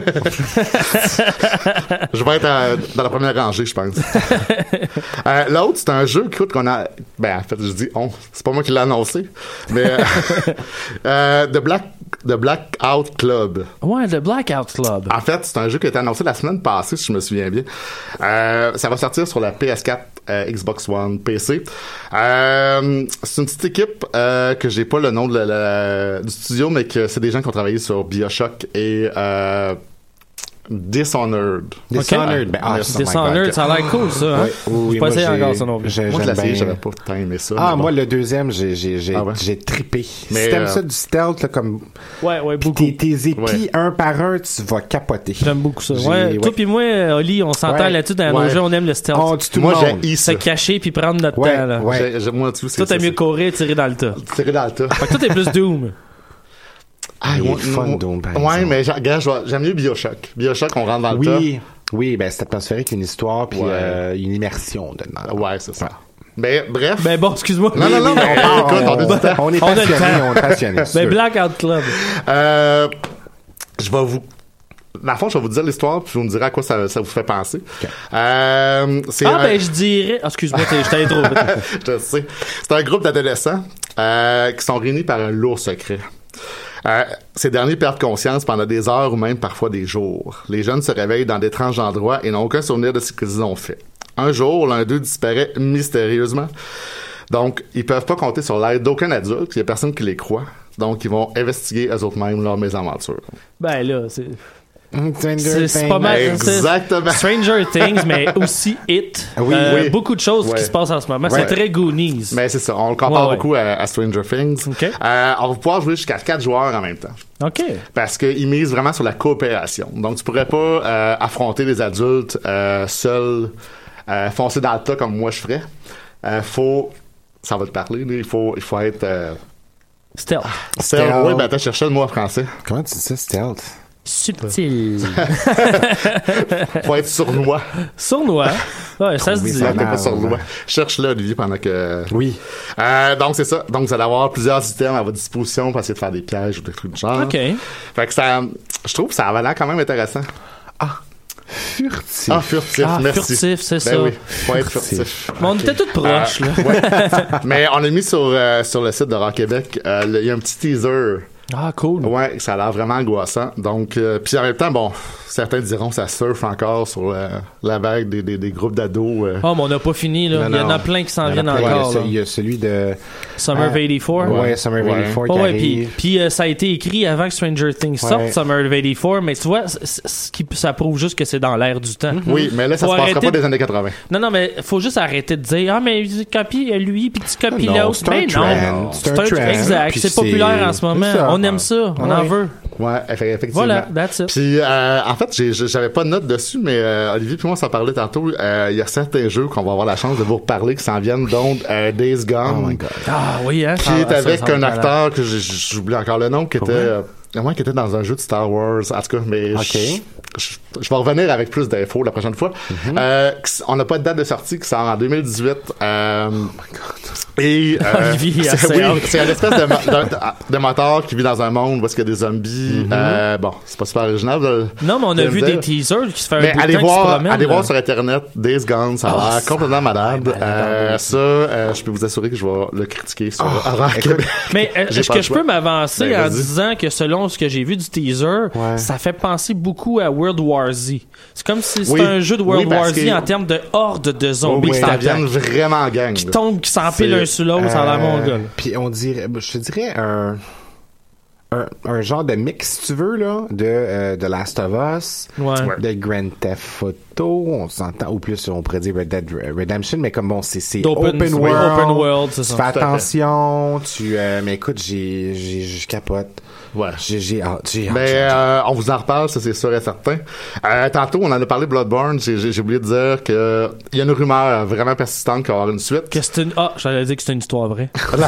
[SPEAKER 9] Je vais être à, dans la première rangée, je pense. euh, l'autre, c'est un jeu écoute, qu'on a... Ben, en fait, je dis on. C'est pas moi qui l'ai annoncé. Mais... euh, The Black... The Blackout Club.
[SPEAKER 11] Ouais, The Blackout Club.
[SPEAKER 9] En fait, c'est un jeu qui a été annoncé la semaine passée, si je me souviens bien. Euh, ça va sortir sur la P S quatre, euh, Xbox One, P C. Euh, c'est une petite équipe euh, que j'ai pas le nom de la, la, du studio, mais que c'est des gens qui ont travaillé sur BioShock et... Euh, Dishonored.
[SPEAKER 4] Dishonored. Ben, ah,
[SPEAKER 11] Dishonored, ça a l'air cool, ça. Hein?
[SPEAKER 4] Oui, oui,
[SPEAKER 11] j'ai pas essayé encore ça non plus.
[SPEAKER 9] Moi, je l'ai essayé, j'avais pas tant aimé ça.
[SPEAKER 4] Ah,
[SPEAKER 9] bon.
[SPEAKER 4] moi, le deuxième, j'ai, j'ai, j'ai, ah ouais. j'ai trippé. Mais si t'aimes euh... ça du stealth, là, comme.
[SPEAKER 11] Ouais, ouais, beaucoup.
[SPEAKER 4] Tes, tes épis,
[SPEAKER 9] ouais.
[SPEAKER 4] un par un, tu vas capoter.
[SPEAKER 11] J'aime beaucoup ça. Ouais, ouais. Toi pis moi, Oli, on s'entend ouais. là-dessus dans ouais. nos jeux, on aime le stealth.
[SPEAKER 4] On dit tout
[SPEAKER 9] moi,
[SPEAKER 4] j'ai
[SPEAKER 11] se cacher puis prendre notre
[SPEAKER 4] ouais.
[SPEAKER 11] temps, là.
[SPEAKER 9] Ouais. J'ai, j'ai, moi, tout, c'est
[SPEAKER 11] toi, t'as
[SPEAKER 9] ça,
[SPEAKER 11] mieux
[SPEAKER 9] c'est...
[SPEAKER 11] courir et tirer dans le tas.
[SPEAKER 9] Tirer dans le tas.
[SPEAKER 11] Fait que toi, t'es plus Doom.
[SPEAKER 9] Ah,
[SPEAKER 4] il
[SPEAKER 9] ouais,
[SPEAKER 4] est fun,
[SPEAKER 9] non,
[SPEAKER 4] Doom, par
[SPEAKER 9] ouais,
[SPEAKER 4] exemple.
[SPEAKER 9] mais regarde, j'aime mieux BioShock. BioShock, on rentre dans le
[SPEAKER 4] oui.
[SPEAKER 9] tas.
[SPEAKER 4] Oui, oui, ben c'est atmosphérique, une histoire puis
[SPEAKER 9] ouais.
[SPEAKER 4] euh, une immersion dedans.
[SPEAKER 9] Ouais, c'est ça. Ouais. Mais bref.
[SPEAKER 11] Ben bon, excuse-moi.
[SPEAKER 9] Non, non, non, mais écoute, on, on, on,
[SPEAKER 4] on est passionnés, on est passionnés.
[SPEAKER 11] Ben Blackout Club.
[SPEAKER 9] Euh, je vais vous... Dans le fond, je vais vous dire l'histoire, puis vous me direz à quoi ça, ça vous fait penser.
[SPEAKER 4] Okay.
[SPEAKER 9] Euh, c'est
[SPEAKER 11] ah,
[SPEAKER 9] un...
[SPEAKER 11] ben je dirais... Oh, excuse-moi, je t'allais trop vite.
[SPEAKER 9] Je sais. C'est un groupe d'adolescents euh, qui sont réunis par un lourd secret. Euh, ces derniers perdent conscience pendant des heures ou même parfois des jours. Les jeunes se réveillent dans d'étranges endroits et n'ont aucun souvenir de ce qu'ils ont fait. Un jour, l'un d'eux disparaît mystérieusement. Donc, ils peuvent pas compter sur l'aide d'aucun adulte. Il y a personne qui les croit. Donc, ils vont investiguer eux-mêmes leur mésaventure.
[SPEAKER 11] Ben là, c'est... C'est, c'est pas mal.
[SPEAKER 9] Exactement.
[SPEAKER 11] Stranger Things, mais aussi It.
[SPEAKER 9] Oui,
[SPEAKER 11] euh,
[SPEAKER 9] oui.
[SPEAKER 11] Beaucoup de choses
[SPEAKER 9] ouais.
[SPEAKER 11] qui se passent en ce moment.
[SPEAKER 9] Ouais.
[SPEAKER 11] C'est très Goonies.
[SPEAKER 9] Mais c'est ça. On le compare
[SPEAKER 11] ouais,
[SPEAKER 9] beaucoup à, à Stranger Things.
[SPEAKER 11] Okay.
[SPEAKER 9] Euh, on va pouvoir jouer jusqu'à quatre joueurs en même temps.
[SPEAKER 11] OK.
[SPEAKER 9] Parce qu'ils misent vraiment sur la coopération. Donc, tu pourrais pas euh, affronter des adultes euh, seuls, euh, foncer dans le tas comme moi je ferais. Euh, faut... Ça va te parler, là. Il faut, il faut être... Euh...
[SPEAKER 11] Stealth.
[SPEAKER 9] Stealth. Oui, ben t'as cherché le mot en français.
[SPEAKER 4] Comment tu dis ça, stealth?
[SPEAKER 11] Subtil.
[SPEAKER 9] Faut être sournois.
[SPEAKER 11] Sournois. Ouais, ça se dit.
[SPEAKER 9] Ça pas sournois. Cherche-le, Olivier, pendant que...
[SPEAKER 4] Oui.
[SPEAKER 9] Euh, donc, c'est ça. Donc, vous allez avoir plusieurs items à votre disposition pour essayer de faire des pièges ou des trucs du genre.
[SPEAKER 11] OK.
[SPEAKER 9] Fait que ça... Je trouve que ça avait l'air quand même intéressant.
[SPEAKER 4] Ah. Furtif.
[SPEAKER 9] Ah, furtif,
[SPEAKER 11] ah,
[SPEAKER 9] merci.
[SPEAKER 11] Furtif, c'est
[SPEAKER 9] ben
[SPEAKER 11] ça.
[SPEAKER 9] Oui, faut être furtif.
[SPEAKER 11] Mais on était tous proches,
[SPEAKER 9] euh,
[SPEAKER 11] là.
[SPEAKER 9] Ouais. Mais on a mis sur, euh, sur le site de Rock Québec, il euh, y a un petit teaser.
[SPEAKER 11] Ah, cool.
[SPEAKER 9] Ouais, ça a l'air vraiment angoissant. Donc, euh, puis en même temps, bon, certains diront que ça surfe encore sur euh, la vague des, des, des groupes d'ados. Euh.
[SPEAKER 11] Oh, mais on n'a pas fini, là. Non, il y en a plein qui s'en viennent encore.
[SPEAKER 4] Il y, y a celui de...
[SPEAKER 11] Summer of eighty-four.
[SPEAKER 4] Ouais, ouais Summer of
[SPEAKER 11] ouais.
[SPEAKER 4] eighty-four
[SPEAKER 11] oh,
[SPEAKER 4] qui
[SPEAKER 11] ouais,
[SPEAKER 4] arrive.
[SPEAKER 11] Puis, puis euh, ça a été écrit avant que Stranger Things sorte,
[SPEAKER 4] ouais.
[SPEAKER 11] Summer of eighty-four, mais tu vois, c- c- qui, ça prouve juste que c'est dans l'air du temps.
[SPEAKER 9] Mm-hmm. Oui, mais là, ça faut se passera pas des années quatre-vingts.
[SPEAKER 11] Non, non, mais faut juste arrêter de dire « Ah, mais tu copies lui, puis tu copies
[SPEAKER 4] non,
[SPEAKER 11] l'autre. »
[SPEAKER 4] C'est un
[SPEAKER 11] ben,
[SPEAKER 4] trend.
[SPEAKER 11] non.
[SPEAKER 4] C'est un trend.
[SPEAKER 11] Exact.
[SPEAKER 4] Puis
[SPEAKER 11] c'est,
[SPEAKER 4] c'est
[SPEAKER 11] populaire en ce moment. On aime ça. On
[SPEAKER 9] ouais.
[SPEAKER 11] en veut.
[SPEAKER 9] Ouais, effectivement.
[SPEAKER 11] Voilà, that's it.
[SPEAKER 9] Puis, euh, en fait, j'ai, j'avais pas de note dessus, mais euh, Olivier puis moi, on s'en parlait tantôt. Il euh, y a certains jeux qu'on va avoir la chance de vous reparler qui s'en viennent, donc euh, Days Gone.
[SPEAKER 4] Oh my God.
[SPEAKER 11] Ah oui, hein?
[SPEAKER 9] Qui
[SPEAKER 11] ah,
[SPEAKER 9] est
[SPEAKER 11] ça,
[SPEAKER 9] avec
[SPEAKER 11] ça, ça,
[SPEAKER 9] un
[SPEAKER 11] ça,
[SPEAKER 9] acteur que j'oublie encore le nom, qui était... Euh, moi, qui était dans un jeu de Star Wars, en tout cas, mais...
[SPEAKER 4] Okay.
[SPEAKER 9] Je, je vais revenir avec plus d'infos la prochaine fois.
[SPEAKER 4] Mm-hmm.
[SPEAKER 9] Euh, on n'a pas de date de sortie qui sort en deux mille dix-huit. Euh, oh my God. Et euh,
[SPEAKER 11] Olivier,
[SPEAKER 9] c'est,
[SPEAKER 11] oui,
[SPEAKER 9] c'est une espèce de, de, de moteur qui vit dans un monde où il y a des zombies. Mm-hmm. Euh, bon, c'est pas super original. De,
[SPEAKER 11] non, mais on a vu
[SPEAKER 9] dire.
[SPEAKER 11] des teasers qui se font un
[SPEAKER 9] mais
[SPEAKER 11] bout de
[SPEAKER 9] allez
[SPEAKER 11] temps
[SPEAKER 9] voir,
[SPEAKER 11] qui se promènent.
[SPEAKER 9] allez
[SPEAKER 11] là.
[SPEAKER 9] voir sur Internet Days Gone, ça a l'air
[SPEAKER 11] oh,
[SPEAKER 9] complètement malade.
[SPEAKER 11] Ouais,
[SPEAKER 9] euh, ça, euh, je peux vous assurer que je vais le critiquer sur
[SPEAKER 4] oh,
[SPEAKER 9] Rock Québec.
[SPEAKER 11] Mais euh, est-ce que je peux m'avancer
[SPEAKER 9] ben,
[SPEAKER 11] en disant que selon ce que j'ai vu du teaser, ouais. ça fait penser beaucoup à World War Z. C'est comme si c'était oui. un jeu de World oui, War Z que... en termes de horde de zombies
[SPEAKER 9] oui,
[SPEAKER 11] qui
[SPEAKER 9] ça viennent vraiment en gang.
[SPEAKER 11] Qui tombent, qui s'empilent l'un sur l'autre, euh, ça a l'air mongol.
[SPEAKER 4] Puis on dirait, je te dirais un... Un, un genre de mix, si tu veux, là, de euh, The Last of Us,
[SPEAKER 11] ouais.
[SPEAKER 4] de Grand Theft Auto, on s'entend, ou plus, on pourrait dire Red Dead Redemption, mais comme bon, c'est, c'est open, open world,
[SPEAKER 11] open world, c'est ça.
[SPEAKER 4] Tu fais attention, tu, euh, mais écoute, j'ai, j'ai, je capote.
[SPEAKER 9] Ouais.
[SPEAKER 4] J'ai, j'ai hâte, j'ai hâte.
[SPEAKER 9] Mais
[SPEAKER 4] j'ai hâte.
[SPEAKER 9] Euh, on vous en reparle, ça c'est sûr et certain. Euh, tantôt, on en a parlé Bloodborne, j'ai, j'ai, j'ai oublié de dire que il y a une rumeur vraiment persistante qu'il va y avoir une suite.
[SPEAKER 11] Que c'est une... Ah, j'allais dire que c'est une histoire vraie.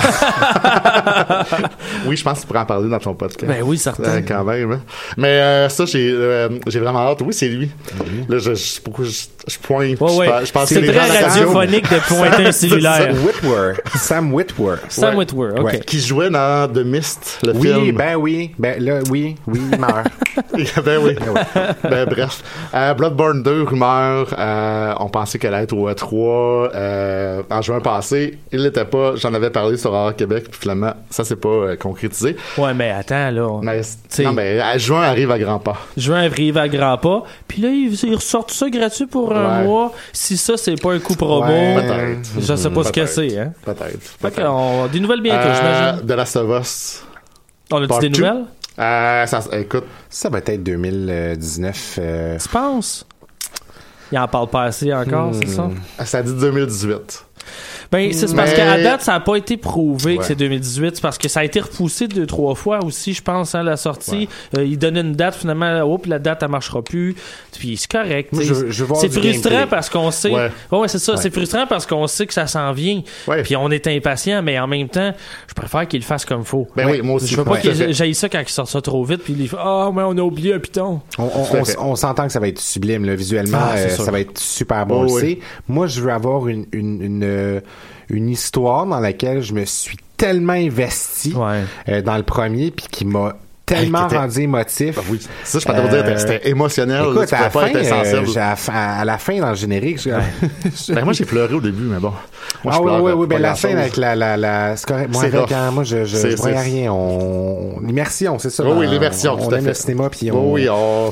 [SPEAKER 9] Oui, je pense que tu pourrais en parler dans ton podcast.
[SPEAKER 11] Ben oui, certain.
[SPEAKER 9] Euh, quand même. Hein. Mais euh, ça, j'ai, euh, j'ai vraiment hâte. Oui, c'est lui. Mm-hmm. Là, je, je, pourquoi je, je pointe.
[SPEAKER 11] Ouais, ouais.
[SPEAKER 9] Je, je pense
[SPEAKER 11] c'est
[SPEAKER 9] que
[SPEAKER 11] très radiophonique de pointer un cellulaire.
[SPEAKER 4] Whitwer. Sam Whitwer.
[SPEAKER 11] Sam ouais. Whitwer, OK.
[SPEAKER 9] Ouais. Qui jouait dans The Mist, le
[SPEAKER 4] oui,
[SPEAKER 9] film.
[SPEAKER 4] Oui, ben oui. Ben là, oui, oui, il meurt.
[SPEAKER 9] ben oui. ben bref. Euh, Bloodborne deux, rumeur. Euh, on pensait qu'elle allait être au E trois euh, en juin passé. Il l'était pas. J'en avais parlé sur Rock Québec. Puis finalement, ça c'est pas euh, concrétisé.
[SPEAKER 11] Ouais, mais attends, là. On...
[SPEAKER 9] Mais, non, mais à juin arrive à grands pas.
[SPEAKER 11] Juin arrive à grands pas. Puis là, ils, ils ressortent ça gratuit pour un ouais. mois. Si ça, c'est pas un coup promo,
[SPEAKER 9] ouais, peut-être.
[SPEAKER 11] Je sais pas
[SPEAKER 9] peut-être.
[SPEAKER 11] ce que c'est, hein.
[SPEAKER 9] Peut-être.
[SPEAKER 11] Fait qu'on... Des nouvelles bientôt,
[SPEAKER 9] euh,
[SPEAKER 11] j'imagine.
[SPEAKER 9] De Last of Us.
[SPEAKER 11] On a-tu des nouvelles?
[SPEAKER 9] Euh, ça, écoute.
[SPEAKER 4] Ça va être deux mille dix-neuf. Euh...
[SPEAKER 11] Tu penses? Il en parle pas assez encore, hmm. c'est ça?
[SPEAKER 9] Ça dit deux mille dix-huit.
[SPEAKER 11] Ben, c'est parce
[SPEAKER 9] Mais...
[SPEAKER 11] qu'à date, ça n'a pas été prouvé
[SPEAKER 9] ouais.
[SPEAKER 11] que c'est deux mille dix-huit. C'est parce que ça a été repoussé deux, trois fois aussi, je pense, à hein, la sortie. Ouais. Euh, ils donnaient une date, finalement, oh, puis la date, elle marchera plus. Puis c'est correct.
[SPEAKER 4] Moi, je, je
[SPEAKER 11] c'est frustrant gameplay. Parce qu'on sait...
[SPEAKER 9] Ouais,
[SPEAKER 11] ouais c'est ça.
[SPEAKER 9] Ouais.
[SPEAKER 11] C'est frustrant parce qu'on sait que ça s'en vient.
[SPEAKER 9] Ouais.
[SPEAKER 11] Puis on est impatient, mais en même temps, je préfère qu'ils le fassent comme il faut.
[SPEAKER 9] Ben oui, moi aussi.
[SPEAKER 11] Je veux pas
[SPEAKER 9] ouais.
[SPEAKER 11] qu'ils j'aille ça quand ils sortent ça trop vite, puis ils disent « Ah, oh, mais on a oublié un piton. »
[SPEAKER 4] On, on, on, on s'entend que ça va être sublime, là. Visuellement, ah, euh, ça va être super bon.
[SPEAKER 9] Oh,
[SPEAKER 4] oui. Moi, je veux avoir une... une, une euh, une histoire dans laquelle je me suis tellement investi
[SPEAKER 11] ouais.
[SPEAKER 4] euh, dans le premier puis qui m'a tellement hey, rendu émotif.
[SPEAKER 9] Ben oui. Ça, je peux te dire, c'était émotionnel.
[SPEAKER 4] Écoute,
[SPEAKER 9] là,
[SPEAKER 4] à, la
[SPEAKER 9] pas
[SPEAKER 4] fin,
[SPEAKER 9] être sensible.
[SPEAKER 4] Euh, à, à la fin, dans le générique, je...
[SPEAKER 9] ben, moi, j'ai pleuré au début, mais bon. Moi,
[SPEAKER 4] ah
[SPEAKER 9] je pleure,
[SPEAKER 4] oui, oui, oui. Ben, la
[SPEAKER 9] fin
[SPEAKER 4] chose. Avec la, la, la, c'est correct. Moi,
[SPEAKER 9] c'est
[SPEAKER 4] avec, hein, moi, je, je, je voyais rien. On, l'immersion, c'est ça.
[SPEAKER 9] Oh, oui, l'immersion,
[SPEAKER 4] on, on aime le cinéma puis on.
[SPEAKER 9] Oh, oui, on.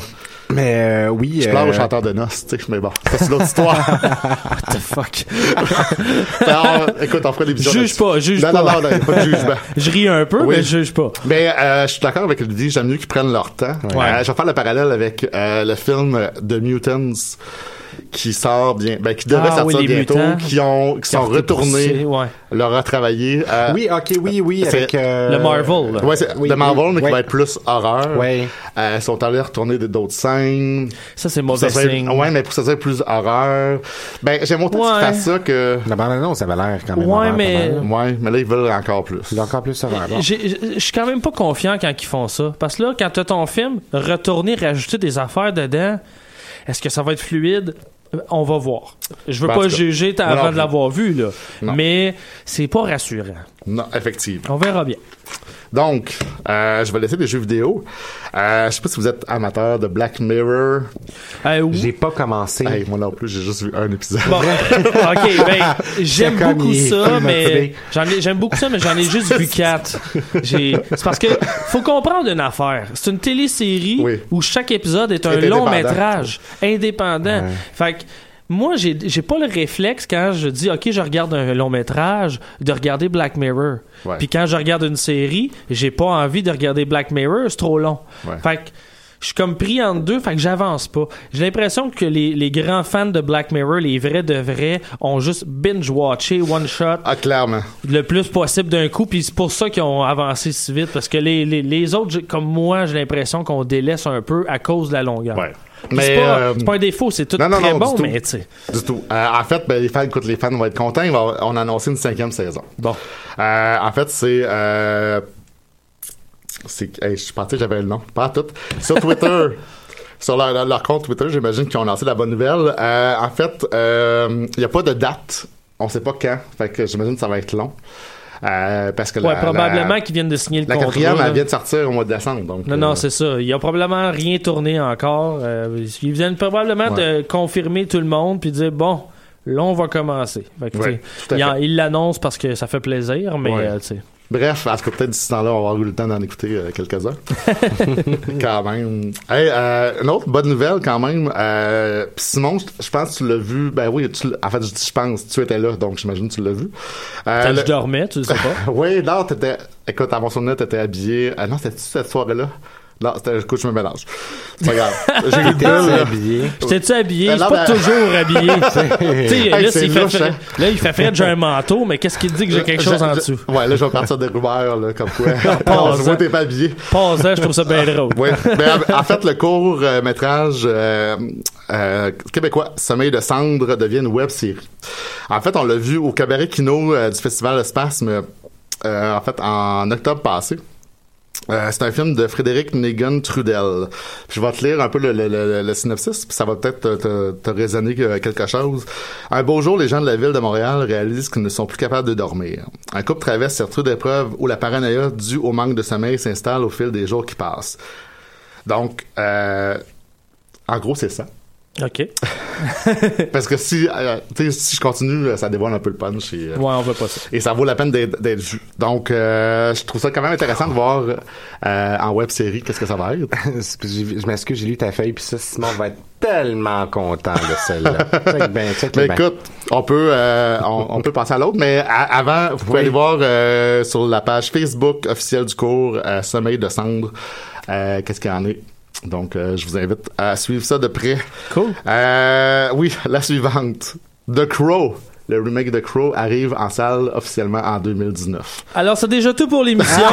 [SPEAKER 4] Mais euh, oui.
[SPEAKER 9] Je pleure
[SPEAKER 4] euh...
[SPEAKER 9] au chanteur de noces, tu sais, mais bon, ça c'est l'autre histoire.
[SPEAKER 11] What the fuck?
[SPEAKER 9] Alors, écoute, on fera des visions.
[SPEAKER 11] Juge pas, juge
[SPEAKER 9] non,
[SPEAKER 11] pas.
[SPEAKER 9] Non, non, non, il n'y a pas de jugement.
[SPEAKER 11] Je ris un peu,
[SPEAKER 9] oui.
[SPEAKER 11] mais je juge pas.
[SPEAKER 9] Mais euh, je suis d'accord avec Lydie, j'aime mieux qu'ils prennent leur temps.
[SPEAKER 11] Ouais.
[SPEAKER 9] Euh, je vais faire le parallèle avec euh, le film The Mutants qui sort bien, ben qui devrait
[SPEAKER 11] ah,
[SPEAKER 9] sortir
[SPEAKER 11] oui,
[SPEAKER 9] bientôt,
[SPEAKER 11] mutants,
[SPEAKER 9] qui ont qui, qui sont retournés, poussés, ouais. leur retravaillé. Euh,
[SPEAKER 4] oui, ok, oui, oui, avec euh...
[SPEAKER 11] le Marvel. Là.
[SPEAKER 9] Ouais, c'est
[SPEAKER 11] oui,
[SPEAKER 9] le Marvel,
[SPEAKER 11] oui,
[SPEAKER 9] mais
[SPEAKER 11] oui.
[SPEAKER 9] qui va être plus horreur.
[SPEAKER 4] Ouais.
[SPEAKER 9] Euh, sont allés retourner d'autres scènes.
[SPEAKER 11] Ça c'est mauvais
[SPEAKER 9] ça
[SPEAKER 11] signe.
[SPEAKER 9] Ouais, mais pour que ça soit plus horreur. Ben j'aime autant ouais. qu'ils fassent ça que.
[SPEAKER 4] La bande-annonce, ça avait l'air quand même.
[SPEAKER 11] Ouais,
[SPEAKER 4] horreur,
[SPEAKER 11] mais.
[SPEAKER 9] Ouais, mais là ils veulent encore plus.
[SPEAKER 4] Ils veulent encore plus horreur. Bon.
[SPEAKER 11] Je suis quand même pas confiant quand ils font ça, parce que là, quand t'as ton film, retourner rajouter des affaires dedans, est-ce que ça va être fluide? On va voir. Je veux ben, pas juger avant de l'avoir vu, là. Non. Mais c'est pas rassurant.
[SPEAKER 9] Non, effectivement.
[SPEAKER 11] On verra bien.
[SPEAKER 9] Donc, euh, je vais laisser des jeux vidéo. Euh, je sais pas si vous êtes amateur de Black Mirror.
[SPEAKER 11] Euh, oui.
[SPEAKER 4] J'ai pas commencé.
[SPEAKER 9] Hey, moi non plus, j'ai juste vu un épisode.
[SPEAKER 11] Bon, ok, ben, j'aime beaucoup ça, mais j'en ai, j'aime beaucoup ça, mais j'en ai juste vu quatre. J'ai, c'est parce que faut comprendre une affaire. C'est une télésérie oui. où chaque épisode est un long métrage indépendant. Ouais. Fait que moi, j'ai, j'ai pas le réflexe quand je dis, OK, je regarde un long métrage, de regarder Black Mirror. Ouais. Puis quand je regarde une série, j'ai pas envie de regarder Black Mirror, c'est trop long. Ouais. Fait que je suis comme pris entre deux, fait que j'avance pas. J'ai l'impression que les, les grands fans de Black Mirror, les vrais de vrais, ont juste binge-watché one shot.
[SPEAKER 9] Ah, clairement.
[SPEAKER 11] Le plus possible d'un coup, puis c'est pour ça qu'ils ont avancé si vite, parce que les, les, les autres, comme moi, j'ai l'impression qu'on délaisse un peu à cause de la longueur.
[SPEAKER 9] Ouais.
[SPEAKER 11] Mais c'est pas, euh, c'est pas un défaut, c'est tout non, non, très non, bon, mais tu sais.
[SPEAKER 9] Du tout. Euh, en fait, ben, les fans, écoute, les fans vont être contents. Va, on a annoncé une cinquième saison.
[SPEAKER 11] Bon.
[SPEAKER 9] Euh, en fait, c'est. Euh, c'est hey, je pensais que j'avais le nom. Pas tout. Sur Twitter. Sur leur, leur, leur compte Twitter, j'imagine qu'ils ont lancé la bonne nouvelle. Euh, en fait, il euh, n'y a pas de date. On sait pas quand. Fait que j'imagine que ça va être long. Euh, parce que
[SPEAKER 11] ouais,
[SPEAKER 9] la,
[SPEAKER 11] probablement
[SPEAKER 9] la,
[SPEAKER 11] qu'ils viennent de signer le
[SPEAKER 9] la
[SPEAKER 11] contrat.
[SPEAKER 9] La quatrième,
[SPEAKER 11] là.
[SPEAKER 9] elle vient de sortir au mois de décembre. Donc,
[SPEAKER 11] non,
[SPEAKER 9] euh...
[SPEAKER 11] non, c'est ça. Ils ont probablement rien tourné encore. Euh, ils viennent probablement ouais. de confirmer tout le monde puis dire, bon, là, on va commencer. Fait que, ouais, ils, ils l'annoncent parce que ça fait plaisir, mais ouais. euh, tu sais.
[SPEAKER 9] Bref, en tout cas, peut-être d'ici ce temps-là, on va avoir eu le temps d'en écouter euh, quelques-uns. Quand même. Hey, euh, une autre bonne nouvelle, quand même. Euh, Pis Simon, je pense que tu l'as vu. Ben oui, tu en fait, je pense tu étais là, donc j'imagine que tu l'as vu.
[SPEAKER 11] Euh, Quand le... je dormais, tu le sais pas?
[SPEAKER 9] Oui, non, t'étais... Écoute, à mon souvenir, t'étais habillé... Ah non, c'était-tu cette soirée-là? Non, c'était... Écoute, je me mélange. C'est pas grave. J'ai été
[SPEAKER 11] habillé. J'étais-tu habillé? Je suis pas ben... toujours habillé. Tu sais, hey, là, il fait frais, hein? Là, il fait frais, j'ai un manteau, mais qu'est-ce qu'il dit que j'ai quelque chose
[SPEAKER 9] je,
[SPEAKER 11] en dessous?
[SPEAKER 9] Ouais, là, je vais partir des rumeurs, là, comme quoi. Je vois t'es pas habillé.
[SPEAKER 11] Passant, je trouve ça bien drôle.
[SPEAKER 9] Oui. Ben, en fait, le court euh, métrage euh, euh, québécois, Sommeil de cendre, devient une web-série. En fait, on l'a vu au Cabaret Kino euh, du Festival de Spasme, euh, en fait, en octobre passé. Euh, c'est un film de Frédéric Négon Trudel. Puis je vais te lire un peu le, le, le, le synopsis, puis ça va peut-être te, te, te résonner quelque chose. Un beau jour, les gens de la ville de Montréal réalisent qu'ils ne sont plus capables de dormir. Un couple traverse cette rue d'épreuves où la paranoïa due au manque de sommeil s'installe au fil des jours qui passent. Donc, euh, en gros, c'est ça.
[SPEAKER 11] OK.
[SPEAKER 9] Parce que si, euh, si je continue, ça dévoile un peu le punch. Et, euh,
[SPEAKER 11] ouais, on veut pas ça.
[SPEAKER 9] Et ça vaut la peine d'être, d'être vu. Donc, euh, je trouve ça quand même intéressant de voir euh, en web-série qu'est-ce que ça va être.
[SPEAKER 4] Je m'excuse, j'ai lu ta feuille, puis ça, Simon va être tellement content de celle-là. ben,
[SPEAKER 9] ben, écoute, on peut, euh, on, on peut passer à l'autre, mais à, avant, vous pouvez oui. aller voir euh, sur la page Facebook officielle du cours euh, Sommeil de cendre, euh, qu'est-ce qu'il y en est. Donc, euh, je vous invite à suivre ça de près.
[SPEAKER 11] Cool.
[SPEAKER 9] Euh, oui, la suivante. The Crow. Le remake de Crow arrive en salle officiellement en deux mille dix-neuf.
[SPEAKER 11] Alors, c'est déjà tout pour l'émission.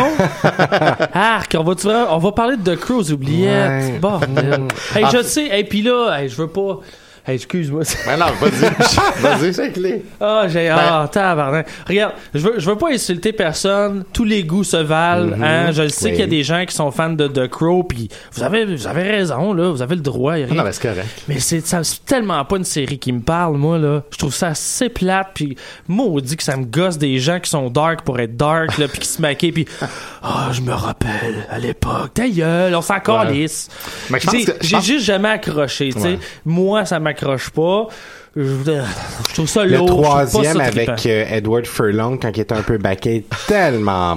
[SPEAKER 11] Arc, on va, on va parler de The Crow aux oubliettes. Ouais. Bon, hey, je sais. Et hey, puis là, hey, je veux pas... Hey, excuse-moi.
[SPEAKER 9] Mais non, vas-y. Vas-y, c'est clé.
[SPEAKER 11] Ah, j'ai. Ah, tabarnak. Regarde, je veux, je veux pas insulter personne. Tous les goûts se valent. Mm-hmm. Hein? Je le sais oui. qu'il y a des gens qui sont fans de The Crow, puis vous avez, vous avez raison, là. Vous avez le droit. Y a rien.
[SPEAKER 9] Non, mais c'est correct.
[SPEAKER 11] Mais c'est, ça, c'est tellement pas une série qui me parle, moi, là. Je trouve ça assez plate, puis maudit que ça me gosse des gens qui sont dark pour être dark, là, puis qui se maquillent, puis. Ah, oh, je me rappelle, à l'époque. Ta gueule, on s'en calisse.
[SPEAKER 9] Ouais.
[SPEAKER 11] J'ai, que, j'ai pense... juste jamais accroché, tu sais. Ouais. Moi, ça m'accroche pas. Je, je trouve ça lourd.
[SPEAKER 4] Le troisième avec euh, Edward Furlong quand il était un peu baqué, tellement bon.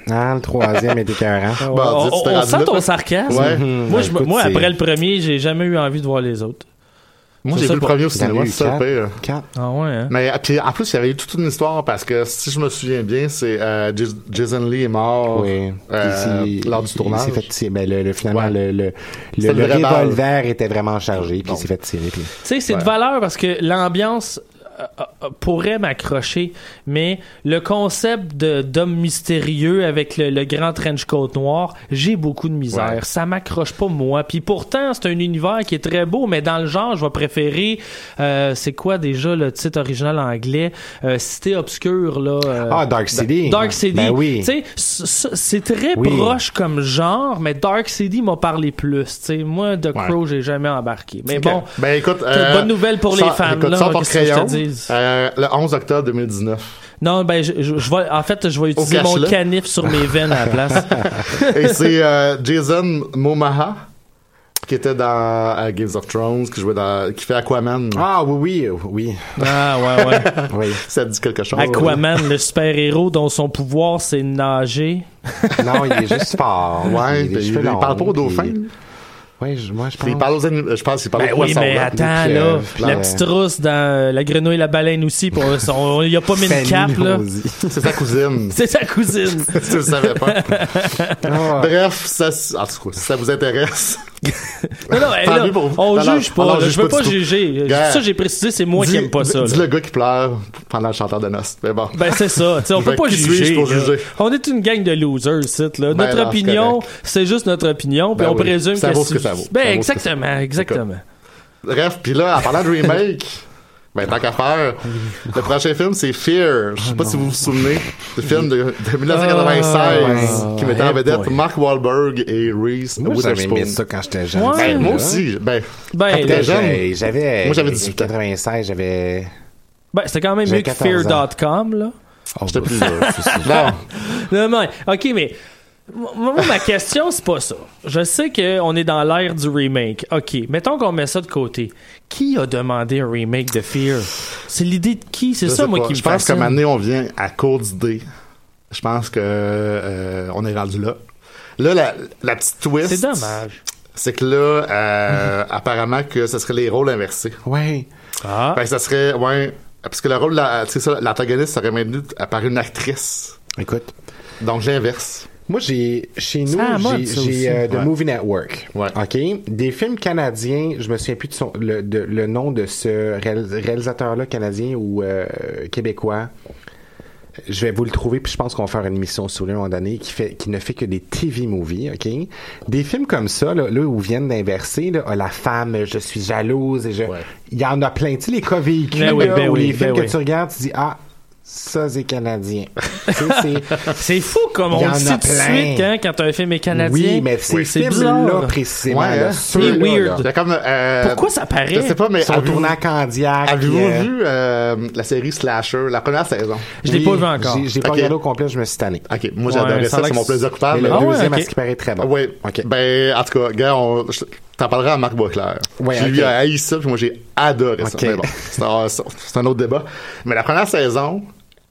[SPEAKER 15] Ah, le troisième était écœurant.
[SPEAKER 11] on on, on sent ton sarcasme.
[SPEAKER 9] Ouais.
[SPEAKER 11] Moi, je,
[SPEAKER 15] Écoute,
[SPEAKER 11] moi
[SPEAKER 15] c'est-
[SPEAKER 11] après le premier, j'ai jamais eu envie de voir les autres.
[SPEAKER 9] Moi,
[SPEAKER 11] C'est
[SPEAKER 9] j'ai
[SPEAKER 11] ça
[SPEAKER 9] vu le
[SPEAKER 11] pour-
[SPEAKER 9] premier au
[SPEAKER 15] T'en
[SPEAKER 9] cinéma,
[SPEAKER 15] as eu
[SPEAKER 9] c'est ça le pire.
[SPEAKER 15] Quatre.
[SPEAKER 11] Ah ouais, hein?
[SPEAKER 9] Mais puis, en plus, il y avait eu toute une histoire parce que si je me souviens bien, c'est euh, Jas- Jason Lee est mort
[SPEAKER 15] Oui.
[SPEAKER 9] euh,
[SPEAKER 15] Il s'est-
[SPEAKER 9] lors du
[SPEAKER 15] il
[SPEAKER 9] tournage.
[SPEAKER 15] s'est fait tirer. Ben, le, le- finalement,
[SPEAKER 9] Ouais.
[SPEAKER 15] le, le, le,
[SPEAKER 9] C'était
[SPEAKER 15] le
[SPEAKER 9] le vrai
[SPEAKER 15] revolver était vraiment chargé, puis
[SPEAKER 9] Bon.
[SPEAKER 15] il s'est fait tirer. Puis...
[SPEAKER 11] Tu sais, c'est de
[SPEAKER 9] Ouais.
[SPEAKER 11] valeur parce que l'ambiance euh, euh, pourrait m'accrocher, mais le concept de d'homme mystérieux avec le, le grand trench coat noir, j'ai beaucoup de misère.
[SPEAKER 9] Ouais.
[SPEAKER 11] Ça m'accroche pas moi. Puis pourtant, c'est un univers qui est très beau, mais dans le genre, je vais préférer. Euh, c'est quoi déjà le titre original anglais euh, Cité obscure là. euh,
[SPEAKER 15] Ah, Dark City.
[SPEAKER 11] Dark City.
[SPEAKER 15] Ben oui.
[SPEAKER 11] Tu sais, c- c- c'est très
[SPEAKER 15] Oui.
[SPEAKER 11] proche comme genre, mais Dark City m'a parlé plus. Tu sais, moi, The
[SPEAKER 9] Ouais.
[SPEAKER 11] Crow, j'ai jamais embarqué. Mais
[SPEAKER 9] Ok.
[SPEAKER 11] bon.
[SPEAKER 9] Ben écoute,
[SPEAKER 11] c'est une bonne nouvelle pour les fans,
[SPEAKER 9] écoute,
[SPEAKER 11] là,
[SPEAKER 9] sors ton
[SPEAKER 11] qu'est-ce que je te
[SPEAKER 9] crayon.
[SPEAKER 11] dise?
[SPEAKER 9] Euh, le onze octobre deux mille dix-neuf.
[SPEAKER 11] Non, ben, je, je, je vais, en fait, je vais utiliser mon
[SPEAKER 9] cache-le.
[SPEAKER 11] canif sur mes veines à la place.
[SPEAKER 9] Et c'est euh, Jason Momoa qui était dans euh, Games of Thrones, qui jouait dans, qui fait Aquaman.
[SPEAKER 15] Ah oui, oui, oui.
[SPEAKER 11] Ah, ouais, ouais.
[SPEAKER 15] oui.
[SPEAKER 9] Ça dit quelque chose.
[SPEAKER 11] Aquaman, le super-héros dont son pouvoir, c'est nager.
[SPEAKER 15] Non, il est juste fort.
[SPEAKER 9] Ouais,
[SPEAKER 15] il, a
[SPEAKER 9] ben,
[SPEAKER 15] des
[SPEAKER 9] il,
[SPEAKER 15] cheveux
[SPEAKER 9] il
[SPEAKER 15] longs,
[SPEAKER 9] parle pas aux dauphins.
[SPEAKER 15] puis- Ouais, je- moi, je pense.
[SPEAKER 9] Puis il parle aux anim- je pense qu'il parle
[SPEAKER 11] Ben
[SPEAKER 9] aux
[SPEAKER 11] oui,
[SPEAKER 9] poissons.
[SPEAKER 11] mais
[SPEAKER 9] là.
[SPEAKER 11] attends,
[SPEAKER 15] Puis,
[SPEAKER 11] là,
[SPEAKER 15] euh,
[SPEAKER 11] la
[SPEAKER 15] là,
[SPEAKER 11] petite rousse dans euh, La Grenouille et la Baleine aussi, pour, son, il a pas mis une
[SPEAKER 15] Fanny
[SPEAKER 11] cape, là.
[SPEAKER 15] Rosy.
[SPEAKER 9] C'est sa cousine.
[SPEAKER 11] C'est sa cousine.
[SPEAKER 9] Tu le savais pas.
[SPEAKER 15] Ah.
[SPEAKER 9] Bref, ça, en tout cas, si ça vous intéresse.
[SPEAKER 11] Non, non, hey,
[SPEAKER 9] Tant
[SPEAKER 11] là,
[SPEAKER 9] mieux pour vous.
[SPEAKER 11] on
[SPEAKER 9] Non, non,
[SPEAKER 11] juge pas,
[SPEAKER 9] non,
[SPEAKER 11] là,
[SPEAKER 9] juge
[SPEAKER 11] je veux
[SPEAKER 9] pas
[SPEAKER 11] pas
[SPEAKER 9] du tout.
[SPEAKER 11] juger.
[SPEAKER 9] Gars,
[SPEAKER 11] Ça, j'ai précisé, c'est moi
[SPEAKER 9] dis,
[SPEAKER 11] qui aime pas ça.
[SPEAKER 9] Dis
[SPEAKER 11] là.
[SPEAKER 9] le gars qui pleure pendant le chanteur de noces. Mais bon.
[SPEAKER 11] Ben c'est ça, tu sais, on peut
[SPEAKER 9] Fait
[SPEAKER 11] pas
[SPEAKER 9] qui suis-je
[SPEAKER 11] juger,
[SPEAKER 9] pour
[SPEAKER 11] là.
[SPEAKER 9] juger?
[SPEAKER 11] On est une gang de losers, ici, là.
[SPEAKER 9] Ben
[SPEAKER 11] Notre
[SPEAKER 9] non,
[SPEAKER 11] opinion,
[SPEAKER 9] c'est
[SPEAKER 11] c'est juste notre opinion, puis
[SPEAKER 9] Ben
[SPEAKER 11] on
[SPEAKER 9] oui.
[SPEAKER 11] présume
[SPEAKER 9] Ça
[SPEAKER 11] que
[SPEAKER 9] vaut ce
[SPEAKER 11] si-
[SPEAKER 9] que ça vaut.
[SPEAKER 11] Ben
[SPEAKER 9] Ça vaut ce que
[SPEAKER 11] exactement, exactement.
[SPEAKER 9] Bref, puis là, en parlant de remake, ben tant qu'à faire, le prochain film, c'est Fear. Je sais pas si vous vous souvenez du film de, de dix-neuf cent quatre-vingt-seize
[SPEAKER 15] Oh,
[SPEAKER 9] qui mettait en
[SPEAKER 15] ouais,
[SPEAKER 9] vedette
[SPEAKER 15] boy.
[SPEAKER 9] Mark Wahlberg et Reese
[SPEAKER 15] Moi, j'avais
[SPEAKER 9] Witherspoon.
[SPEAKER 15] aimé ça quand j'étais jeune.
[SPEAKER 11] Ouais.
[SPEAKER 9] Ben, moi
[SPEAKER 15] Là.
[SPEAKER 9] aussi. Ben,
[SPEAKER 11] Ben,
[SPEAKER 9] quand
[SPEAKER 11] là,
[SPEAKER 9] t'étais jeune.
[SPEAKER 15] J'avais- J'avais.
[SPEAKER 9] Moi, j'avais dix-huit ans.
[SPEAKER 15] quatre-vingt-seize, j'avais.
[SPEAKER 11] Ben, c'était quand même
[SPEAKER 15] J'avais
[SPEAKER 11] mieux que
[SPEAKER 15] quatorze
[SPEAKER 11] fear dot com, là.
[SPEAKER 15] Oh,
[SPEAKER 9] J'étais
[SPEAKER 15] bah,
[SPEAKER 9] plus
[SPEAKER 15] ça,
[SPEAKER 9] vieux.
[SPEAKER 15] c'est- c'est-
[SPEAKER 9] Non.
[SPEAKER 11] Non, mais, ok, mais moi, ma question, c'est pas ça. Je sais qu'on est dans l'ère du remake. Ok, mettons qu'on met ça de côté. Qui a demandé un remake de Fear? C'est l'idée de qui? C'est
[SPEAKER 9] Je
[SPEAKER 11] ça,
[SPEAKER 9] sais
[SPEAKER 11] moi,
[SPEAKER 9] pas.
[SPEAKER 11] qui me
[SPEAKER 9] Je pense
[SPEAKER 11] fascine.
[SPEAKER 9] qu'à un moment donné, on vient à court d'idées. Je pense que euh, on est rendu là. Là, la, la petite twist.
[SPEAKER 11] C'est dommage.
[SPEAKER 9] C'est que là, euh, apparemment que ce serait les rôles inversés.
[SPEAKER 15] Ouais.
[SPEAKER 11] Ah.
[SPEAKER 9] Ben, ça serait, ouais, parce que le rôle, de la- tu sais ça, l'antagoniste serait maintenu par une actrice.
[SPEAKER 15] Écoute.
[SPEAKER 9] Donc, j'inverse.
[SPEAKER 15] Moi, j'ai chez nous,
[SPEAKER 11] Ça à la mode,
[SPEAKER 15] j'ai
[SPEAKER 11] ça aussi.
[SPEAKER 15] j'ai euh, The
[SPEAKER 9] Ouais.
[SPEAKER 15] Movie Network.
[SPEAKER 9] Ouais.
[SPEAKER 15] OK? Des films canadiens, je me souviens plus de son, le, de- le nom de ce réal- réalisateur-là canadien ou euh, québécois. Je vais vous le trouver, puis je pense qu'on va faire une émission sur lui à un moment donné qui fait, qui ne fait que des T V movies, OK? Des films comme ça, là, là où viennent d'inverser, là, ah, la femme, je suis jalouse, et je,
[SPEAKER 9] Ouais.
[SPEAKER 15] il y en a plein. Tu sais, les cas vécus,
[SPEAKER 11] Ben oui,
[SPEAKER 15] là,
[SPEAKER 11] ben
[SPEAKER 15] ou
[SPEAKER 11] oui,
[SPEAKER 15] les films
[SPEAKER 11] ben
[SPEAKER 15] que
[SPEAKER 11] oui.
[SPEAKER 15] tu regardes, tu dis, ah, ça, c'est canadien. Tu sais, c'est,
[SPEAKER 11] C'est fou comme
[SPEAKER 15] Il y
[SPEAKER 11] on
[SPEAKER 15] en
[SPEAKER 11] le
[SPEAKER 15] a
[SPEAKER 11] sait tout de
[SPEAKER 15] plein.
[SPEAKER 11] suite hein, quand un film est canadien.
[SPEAKER 15] Oui, mais ces
[SPEAKER 11] Oui, c'est
[SPEAKER 15] films-là,
[SPEAKER 11] bizarre.
[SPEAKER 15] précisément,
[SPEAKER 9] Ouais,
[SPEAKER 15] là,
[SPEAKER 9] hein?
[SPEAKER 15] ceux-là,
[SPEAKER 11] C'est weird.
[SPEAKER 9] Il y a comme, euh,
[SPEAKER 11] Pourquoi ça paraît?
[SPEAKER 9] Je sais pas, mais
[SPEAKER 15] Ils sont
[SPEAKER 9] avez-vous-
[SPEAKER 15] tournés à Candiac.
[SPEAKER 9] Avez-vous
[SPEAKER 15] euh,
[SPEAKER 9] vu euh, la série Slasher, la première saison?
[SPEAKER 11] Je l'ai
[SPEAKER 15] oui,
[SPEAKER 11] pas vu encore.
[SPEAKER 15] J'ai, j'ai pas
[SPEAKER 9] Ok.
[SPEAKER 15] regardé au complet, je me suis tanné.
[SPEAKER 9] Ok, moi
[SPEAKER 11] Ouais,
[SPEAKER 9] j'adorais
[SPEAKER 11] ça a
[SPEAKER 9] ça,
[SPEAKER 11] l'air
[SPEAKER 9] c'est mon
[SPEAKER 11] que
[SPEAKER 9] plaisir
[SPEAKER 15] Mais
[SPEAKER 9] coupable.
[SPEAKER 15] le
[SPEAKER 11] Ah ouais,
[SPEAKER 15] deuxième,
[SPEAKER 11] ok.
[SPEAKER 15] à ce qui paraît, très bon.
[SPEAKER 9] Oui.
[SPEAKER 15] OK.
[SPEAKER 9] Ben, en tout cas, gars, on, je t'en parlerai à Marc Boisclair.
[SPEAKER 15] Ouais,
[SPEAKER 9] Qui, lui,
[SPEAKER 15] ok.
[SPEAKER 9] a haï ça, puis moi, j'ai adoré ça.
[SPEAKER 15] Ok.
[SPEAKER 9] Mais bon, c'est un, c'est un autre débat. Mais la première saison,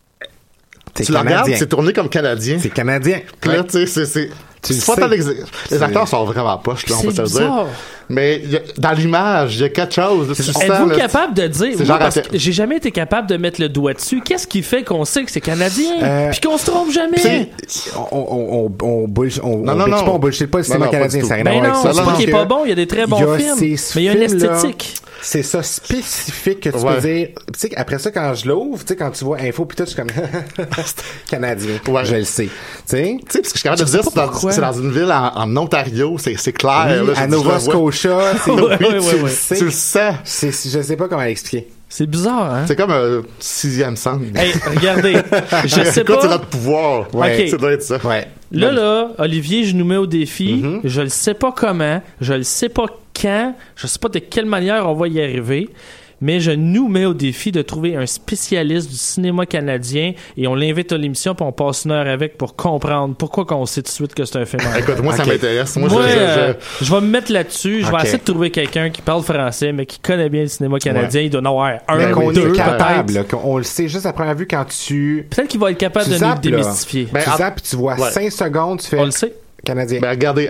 [SPEAKER 15] C'est
[SPEAKER 9] tu la regardes,
[SPEAKER 15] canadien.
[SPEAKER 9] c'est tourné comme canadien.
[SPEAKER 15] C'est canadien.
[SPEAKER 9] Puis là,
[SPEAKER 15] Ouais.
[SPEAKER 9] tu sais, c'est, c'est,
[SPEAKER 15] Tu
[SPEAKER 9] c'est
[SPEAKER 15] le
[SPEAKER 9] pas
[SPEAKER 15] sais.
[SPEAKER 9] tant l'ex- les
[SPEAKER 15] C'est-
[SPEAKER 9] acteurs sont vraiment poches, là, on
[SPEAKER 11] C'est
[SPEAKER 9] peut se le dire.
[SPEAKER 11] bizarre.
[SPEAKER 9] Mais il y a- dans l'image, il y a quelque chose. là, tu sens,
[SPEAKER 11] Êtes-vous
[SPEAKER 9] là,
[SPEAKER 11] capable de dire,
[SPEAKER 9] c'est
[SPEAKER 11] moi,
[SPEAKER 9] genre
[SPEAKER 11] parce
[SPEAKER 9] à-
[SPEAKER 11] que j'ai jamais été capable de mettre le doigt dessus, qu'est-ce qui fait qu'on sait que c'est canadien,
[SPEAKER 15] Euh,
[SPEAKER 11] puis qu'on se trompe jamais?
[SPEAKER 15] T'sais, on, on, on, on, bullsh- on,
[SPEAKER 9] Non,
[SPEAKER 15] on
[SPEAKER 9] non,
[SPEAKER 15] bitch
[SPEAKER 9] non.
[SPEAKER 15] pas, on bullshit pas le
[SPEAKER 9] Non,
[SPEAKER 15] cinéma
[SPEAKER 9] non, pas
[SPEAKER 15] canadien,
[SPEAKER 9] du
[SPEAKER 15] ça n'a rien
[SPEAKER 11] Ben
[SPEAKER 15] à voir
[SPEAKER 11] non,
[SPEAKER 15] avec ça.
[SPEAKER 11] c'est pas
[SPEAKER 15] parce
[SPEAKER 11] qu'il est
[SPEAKER 15] que
[SPEAKER 11] pas bon, il y a des très bons
[SPEAKER 15] il y a
[SPEAKER 11] films,
[SPEAKER 15] ces
[SPEAKER 11] mais il y a une
[SPEAKER 15] films-là,
[SPEAKER 11] esthétique.
[SPEAKER 15] C'est ça spécifique que tu
[SPEAKER 9] Ouais.
[SPEAKER 15] peux dire. Tu sais, après ça, quand je l'ouvre, tu sais, quand tu vois info, puis tout, je suis comme canadien.
[SPEAKER 9] Ouais.
[SPEAKER 15] Je le sais. Tu sais,
[SPEAKER 9] Tu sais, parce que je suis capable de
[SPEAKER 11] Je sais
[SPEAKER 9] dire,
[SPEAKER 11] pas
[SPEAKER 9] c'est dans,
[SPEAKER 11] pourquoi.
[SPEAKER 9] c'est dans une ville en, en Ontario, c'est, c'est clair.
[SPEAKER 15] oui,
[SPEAKER 9] là, je
[SPEAKER 15] à
[SPEAKER 9] dis, je
[SPEAKER 15] Nova
[SPEAKER 9] le vois.
[SPEAKER 15] Scotia, c'est
[SPEAKER 11] Ouais,
[SPEAKER 15] oui,
[SPEAKER 11] ouais,
[SPEAKER 15] tu
[SPEAKER 11] ouais,
[SPEAKER 15] le
[SPEAKER 11] ouais.
[SPEAKER 15] sais.
[SPEAKER 9] Tu le sais.
[SPEAKER 15] C'est, je sais pas comment l'expliquer.
[SPEAKER 11] C'est bizarre, hein?
[SPEAKER 9] C'est comme un sixième sens.
[SPEAKER 11] Hey, regardez, je sais
[SPEAKER 9] Écoute, c'est
[SPEAKER 11] pas.
[SPEAKER 9] notre pouvoir.
[SPEAKER 11] Ouais.
[SPEAKER 9] Ça doit être ça.
[SPEAKER 15] Ouais.
[SPEAKER 11] Là, là, Olivier, je nous mets au défi.
[SPEAKER 15] Mm-hmm.
[SPEAKER 11] Je le sais pas comment, je le sais pas quand, je sais pas de quelle manière on va y arriver. mais je nous mets au défi de trouver un spécialiste du cinéma canadien et on l'invite à l'émission puis on passe une heure avec pour comprendre pourquoi qu'on sait tout de suite que c'est un film.
[SPEAKER 9] Écoute, moi, okay. ça m'intéresse. Moi,
[SPEAKER 11] moi
[SPEAKER 9] je,
[SPEAKER 11] euh,
[SPEAKER 9] je...
[SPEAKER 11] je vais me mettre là-dessus. Je
[SPEAKER 15] okay.
[SPEAKER 11] vais essayer de trouver quelqu'un qui parle français, mais qui connaît bien le cinéma canadien. Ouais. Il doit en avoir un,
[SPEAKER 15] mais
[SPEAKER 11] ou deux,
[SPEAKER 15] capable, là, on le sait juste à première vue quand tu...
[SPEAKER 11] Peut-être qu'il va être capable de zappes, nous démystifier.
[SPEAKER 15] Ben, tu à... zappes, tu vois ouais. cinq secondes, tu fais...
[SPEAKER 11] On le sait.
[SPEAKER 15] Canadien.
[SPEAKER 9] Ben, regardez...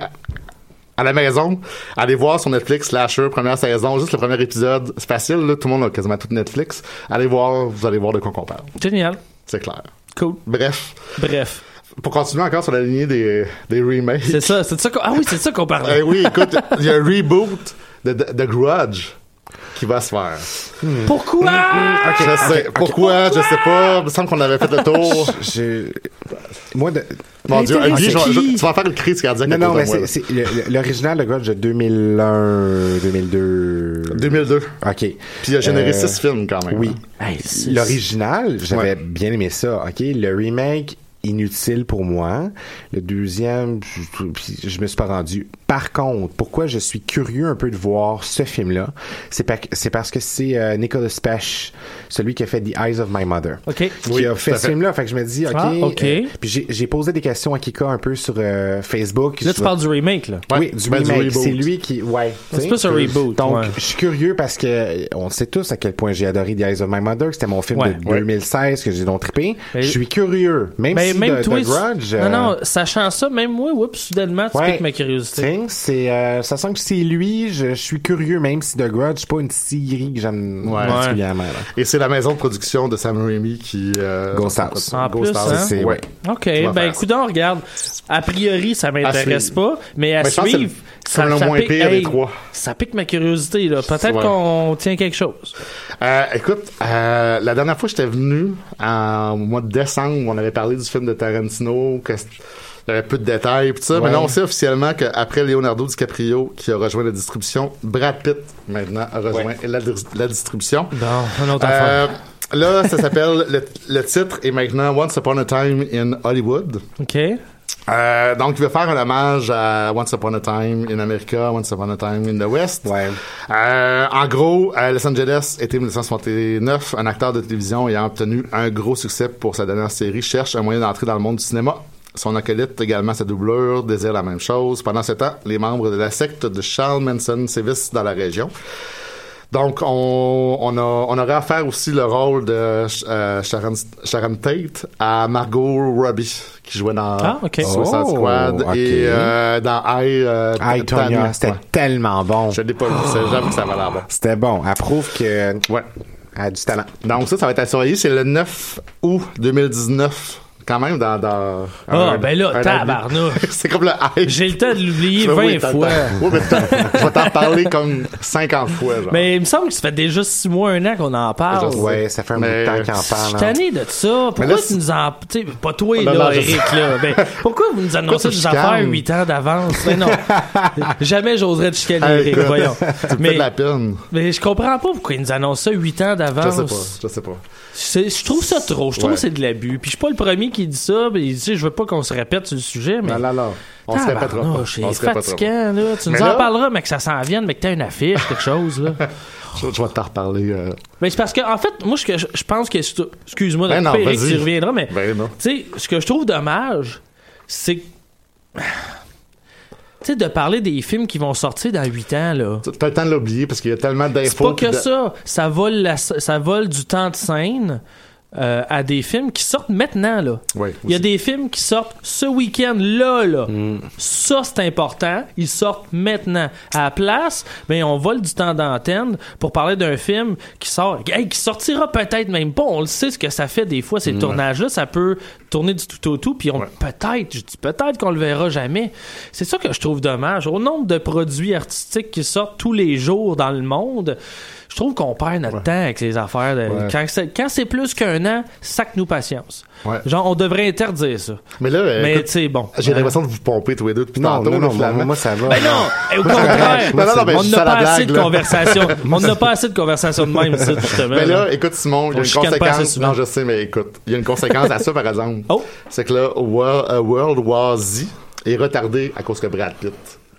[SPEAKER 9] À la maison, allez voir sur Netflix Slasher, première saison, juste le premier épisode. C'est facile, là, tout le monde a quasiment tout Netflix. Allez voir, vous allez voir de quoi on parle.
[SPEAKER 11] Génial.
[SPEAKER 9] C'est clair.
[SPEAKER 11] Cool.
[SPEAKER 9] Bref.
[SPEAKER 11] Bref.
[SPEAKER 9] Pour continuer encore sur la lignée des, des remakes.
[SPEAKER 11] C'est ça, c'est ça qu'on... Ah oui, c'est ça qu'on parlait.
[SPEAKER 9] euh, oui, écoute, il y a un reboot de, de, de Grudge qui va se faire.
[SPEAKER 11] Hmm. Pourquoi?
[SPEAKER 9] Hmm, okay, je sais. Okay, pourquoi? Okay. Je sais pas. Il me semble qu'on avait fait le tour.
[SPEAKER 15] J'ai... Moi, de...
[SPEAKER 9] Mon Dieu, Guy, je, je, tu vas faire une crise cardiaque.
[SPEAKER 15] Non, non, mais c'est, c'est le, l'original de Grudge de deux mille un, deux mille deux.
[SPEAKER 9] deux mille deux.
[SPEAKER 15] OK.
[SPEAKER 9] Puis il a généré euh, six films quand même.
[SPEAKER 15] Oui.
[SPEAKER 11] Hey,
[SPEAKER 15] l'original, j'avais ouais. bien aimé ça. OK. Le remake, inutile pour moi. Le deuxième, je, je me suis pas rendu. Par contre, pourquoi je suis curieux un peu de voir ce film-là, c'est, pa- c'est parce que c'est euh, Nicholas Pesh, celui qui a fait The Eyes of My Mother,
[SPEAKER 11] okay.
[SPEAKER 15] qui
[SPEAKER 9] oui,
[SPEAKER 15] a fait ce film-là. Fait que je me dis, OK.
[SPEAKER 11] Ah, okay.
[SPEAKER 15] Euh, puis j'ai, j'ai posé des questions à Kika un peu sur euh, Facebook.
[SPEAKER 11] Là, tu parles du remake, là.
[SPEAKER 15] Ouais, oui, du
[SPEAKER 9] ben,
[SPEAKER 15] remake.
[SPEAKER 9] Du
[SPEAKER 15] c'est lui qui... Ouais.
[SPEAKER 11] C'est plus un reboot.
[SPEAKER 15] Donc,
[SPEAKER 11] ouais.
[SPEAKER 15] je suis curieux parce que on sait tous à quel point j'ai adoré The Eyes of My Mother, que c'était mon film
[SPEAKER 11] ouais.
[SPEAKER 15] de deux mille seize que j'ai donc trippé.
[SPEAKER 11] Mais...
[SPEAKER 15] Je suis curieux. Même
[SPEAKER 11] mais
[SPEAKER 15] si
[SPEAKER 11] même
[SPEAKER 15] de,
[SPEAKER 11] toi,
[SPEAKER 15] de Grudge...
[SPEAKER 11] Non, non, sachant ça, même moi, oups, soudainement, tu
[SPEAKER 15] ouais.
[SPEAKER 11] piques ma curiosité.
[SPEAKER 15] C'est... Euh, ça sent que c'est lui, je, je suis curieux, même si The Grudge, c'est pas une série que j'aime
[SPEAKER 9] ouais.
[SPEAKER 15] particulièrement. Là.
[SPEAKER 9] Et c'est la maison de production de Sam Raimi qui... Euh,
[SPEAKER 15] Ghost House.
[SPEAKER 11] En
[SPEAKER 9] Ghost
[SPEAKER 11] plus,
[SPEAKER 9] House.
[SPEAKER 11] Hein?
[SPEAKER 15] C'est, ouais.
[SPEAKER 11] OK, ben écoute, on regarde. A priori, ça m'intéresse pas, mais à mais suivre...
[SPEAKER 9] Ça, le
[SPEAKER 11] ça,
[SPEAKER 9] moins
[SPEAKER 11] pique,
[SPEAKER 9] pire
[SPEAKER 11] hey,
[SPEAKER 9] des trois.
[SPEAKER 11] Ça pique ma curiosité, là. Peut-être ouais. qu'on tient quelque chose.
[SPEAKER 9] Euh, écoute, euh, la dernière fois que j'étais venu, en, au mois de décembre, on avait parlé du film de Tarantino, que il y avait peu de détails et tout ça. Ouais. Mais là, on sait officiellement qu'après Leonardo DiCaprio, qui a rejoint la distribution, Brad Pitt, maintenant, a rejoint ouais. la, la distribution.
[SPEAKER 11] Bon, un autre
[SPEAKER 9] euh,
[SPEAKER 11] affaire.
[SPEAKER 9] Là, ça s'appelle... le, le titre est maintenant Once Upon a Time in Hollywood.
[SPEAKER 11] OK.
[SPEAKER 9] Euh, donc, il veut faire un hommage à Once Upon a Time in America, Once Upon a Time in the West.
[SPEAKER 15] Ouais.
[SPEAKER 9] Euh, en gros, à Los Angeles, été dix-neuf cent soixante-neuf, un acteur de télévision ayant obtenu un gros succès pour sa dernière série cherche un moyen d'entrer dans le monde du cinéma. Son acolyte, également sa doublure, désire la même chose. Pendant ce temps, les membres de la secte de Charles Manson sévissent dans la région. Donc, on, on, a, on aurait à faire aussi le rôle de euh, Sharon, Sharon Tate à Margot Robbie, qui jouait dans
[SPEAKER 11] ah, okay.
[SPEAKER 9] Suicide
[SPEAKER 15] oh,
[SPEAKER 9] Squad
[SPEAKER 15] okay.
[SPEAKER 9] et euh, dans I, euh,
[SPEAKER 15] I, Tonya. C'était ouais. tellement bon.
[SPEAKER 9] Je l'ai pas vu, j'avoue que ça va l'air bon.
[SPEAKER 15] C'était bon. Elle prouve que...
[SPEAKER 9] Ouais.
[SPEAKER 15] Elle a du talent.
[SPEAKER 9] Donc ça, ça va être à surveiller. C'est le neuf août deux mille dix-neuf. Quand même, dans... dans
[SPEAKER 11] ah, un, ben là, tabarnouche.
[SPEAKER 9] C'est comme le hype.
[SPEAKER 11] J'ai le temps de l'oublier vingt
[SPEAKER 9] oui,
[SPEAKER 11] fois.
[SPEAKER 9] Oui, mais je vais t'en parler comme cinquante fois, genre.
[SPEAKER 11] Mais il me semble que ça fait déjà six mois, un an qu'on en parle.
[SPEAKER 15] Ouais, ça fait un
[SPEAKER 9] mais...
[SPEAKER 15] bout de temps qu'on en parle.
[SPEAKER 11] Je suis tanné de ça. Pourquoi là, tu nous en... Tu sais, pas toi, là, non, Eric, là. Ben, pourquoi vous nous annoncez des affaires huit ans d'avance? Mais non. Jamais j'oserais te chicaner, Eric, voyons.
[SPEAKER 9] Tu me fais de la peine.
[SPEAKER 11] Mais je comprends pas pourquoi ils nous annoncent ça huit ans d'avance.
[SPEAKER 9] Je sais pas, je sais pas.
[SPEAKER 11] C'est, je trouve ça trop. Je trouve ouais. que c'est de l'abus. Puis je suis pas le premier qui dit ça. Puis, tu sais, je veux pas qu'on se répète sur le sujet, mais...
[SPEAKER 9] Non, non, non. On se répétera pas.
[SPEAKER 11] C'est fatigant, là. Tu mais nous là... en parleras, mais que ça s'en vienne, mais que t'as une affiche, quelque chose, là.
[SPEAKER 9] je, je vais t'en reparler. Euh...
[SPEAKER 11] Mais c'est parce que, en fait, moi, je, je pense que... Excuse-moi de
[SPEAKER 9] ben
[SPEAKER 11] couper, Eric, tu reviendras, mais...
[SPEAKER 9] Ben non.
[SPEAKER 11] Tu sais, ce que je trouve dommage, c'est que... Tu sais, de parler des films qui vont sortir dans huit ans, là.
[SPEAKER 9] T'as le temps de l'oublier, parce qu'il y a tellement d'infos...
[SPEAKER 11] C'est pas que
[SPEAKER 9] de...
[SPEAKER 11] ça. Ça vole, la, ça vole du temps de scène... Euh, à des films qui sortent maintenant, là.
[SPEAKER 9] Oui,
[SPEAKER 11] il y a des films qui sortent ce week-end, là, là. Mm. Ça, c'est important. Ils sortent maintenant. À la place, ben, on vole du temps d'antenne pour parler d'un film qui sort, hey, qui sortira peut-être même pas. On le sait ce que ça fait des fois, ces mm. tournages-là. Ça peut tourner du tout au tout, puis on ouais. peut-être, je dis peut-être qu'on le verra jamais. C'est ça que je trouve dommage. Au nombre de produits artistiques qui sortent tous les jours dans le monde, je trouve qu'on perd notre ouais. temps avec les affaires. De, ouais. quand, c'est, quand c'est plus qu'un an, sac-nous patience. Ouais. Genre, on devrait interdire ça.
[SPEAKER 9] Mais là, euh,
[SPEAKER 11] mais tu sais, bon.
[SPEAKER 9] J'ai euh, l'impression de vous pomper tous les deux depuis
[SPEAKER 15] non,
[SPEAKER 9] tantôt.
[SPEAKER 15] Non, non,
[SPEAKER 9] là,
[SPEAKER 15] moi, moi, ça va.
[SPEAKER 11] Ben non, au contraire.
[SPEAKER 9] non, non, non, ben,
[SPEAKER 11] on n'a pas
[SPEAKER 9] blague,
[SPEAKER 11] assez de
[SPEAKER 9] là.
[SPEAKER 11] conversation. On n'a pas assez de conversation de même, ça, justement.
[SPEAKER 9] Mais là, là, écoute, Simon, il y a une conséquence. Non, je sais, mais écoute, il y a une conséquence à ça, par exemple.
[SPEAKER 11] Oh.
[SPEAKER 9] C'est que là, World, uh, World War Z est retardé à cause que Brad Pitt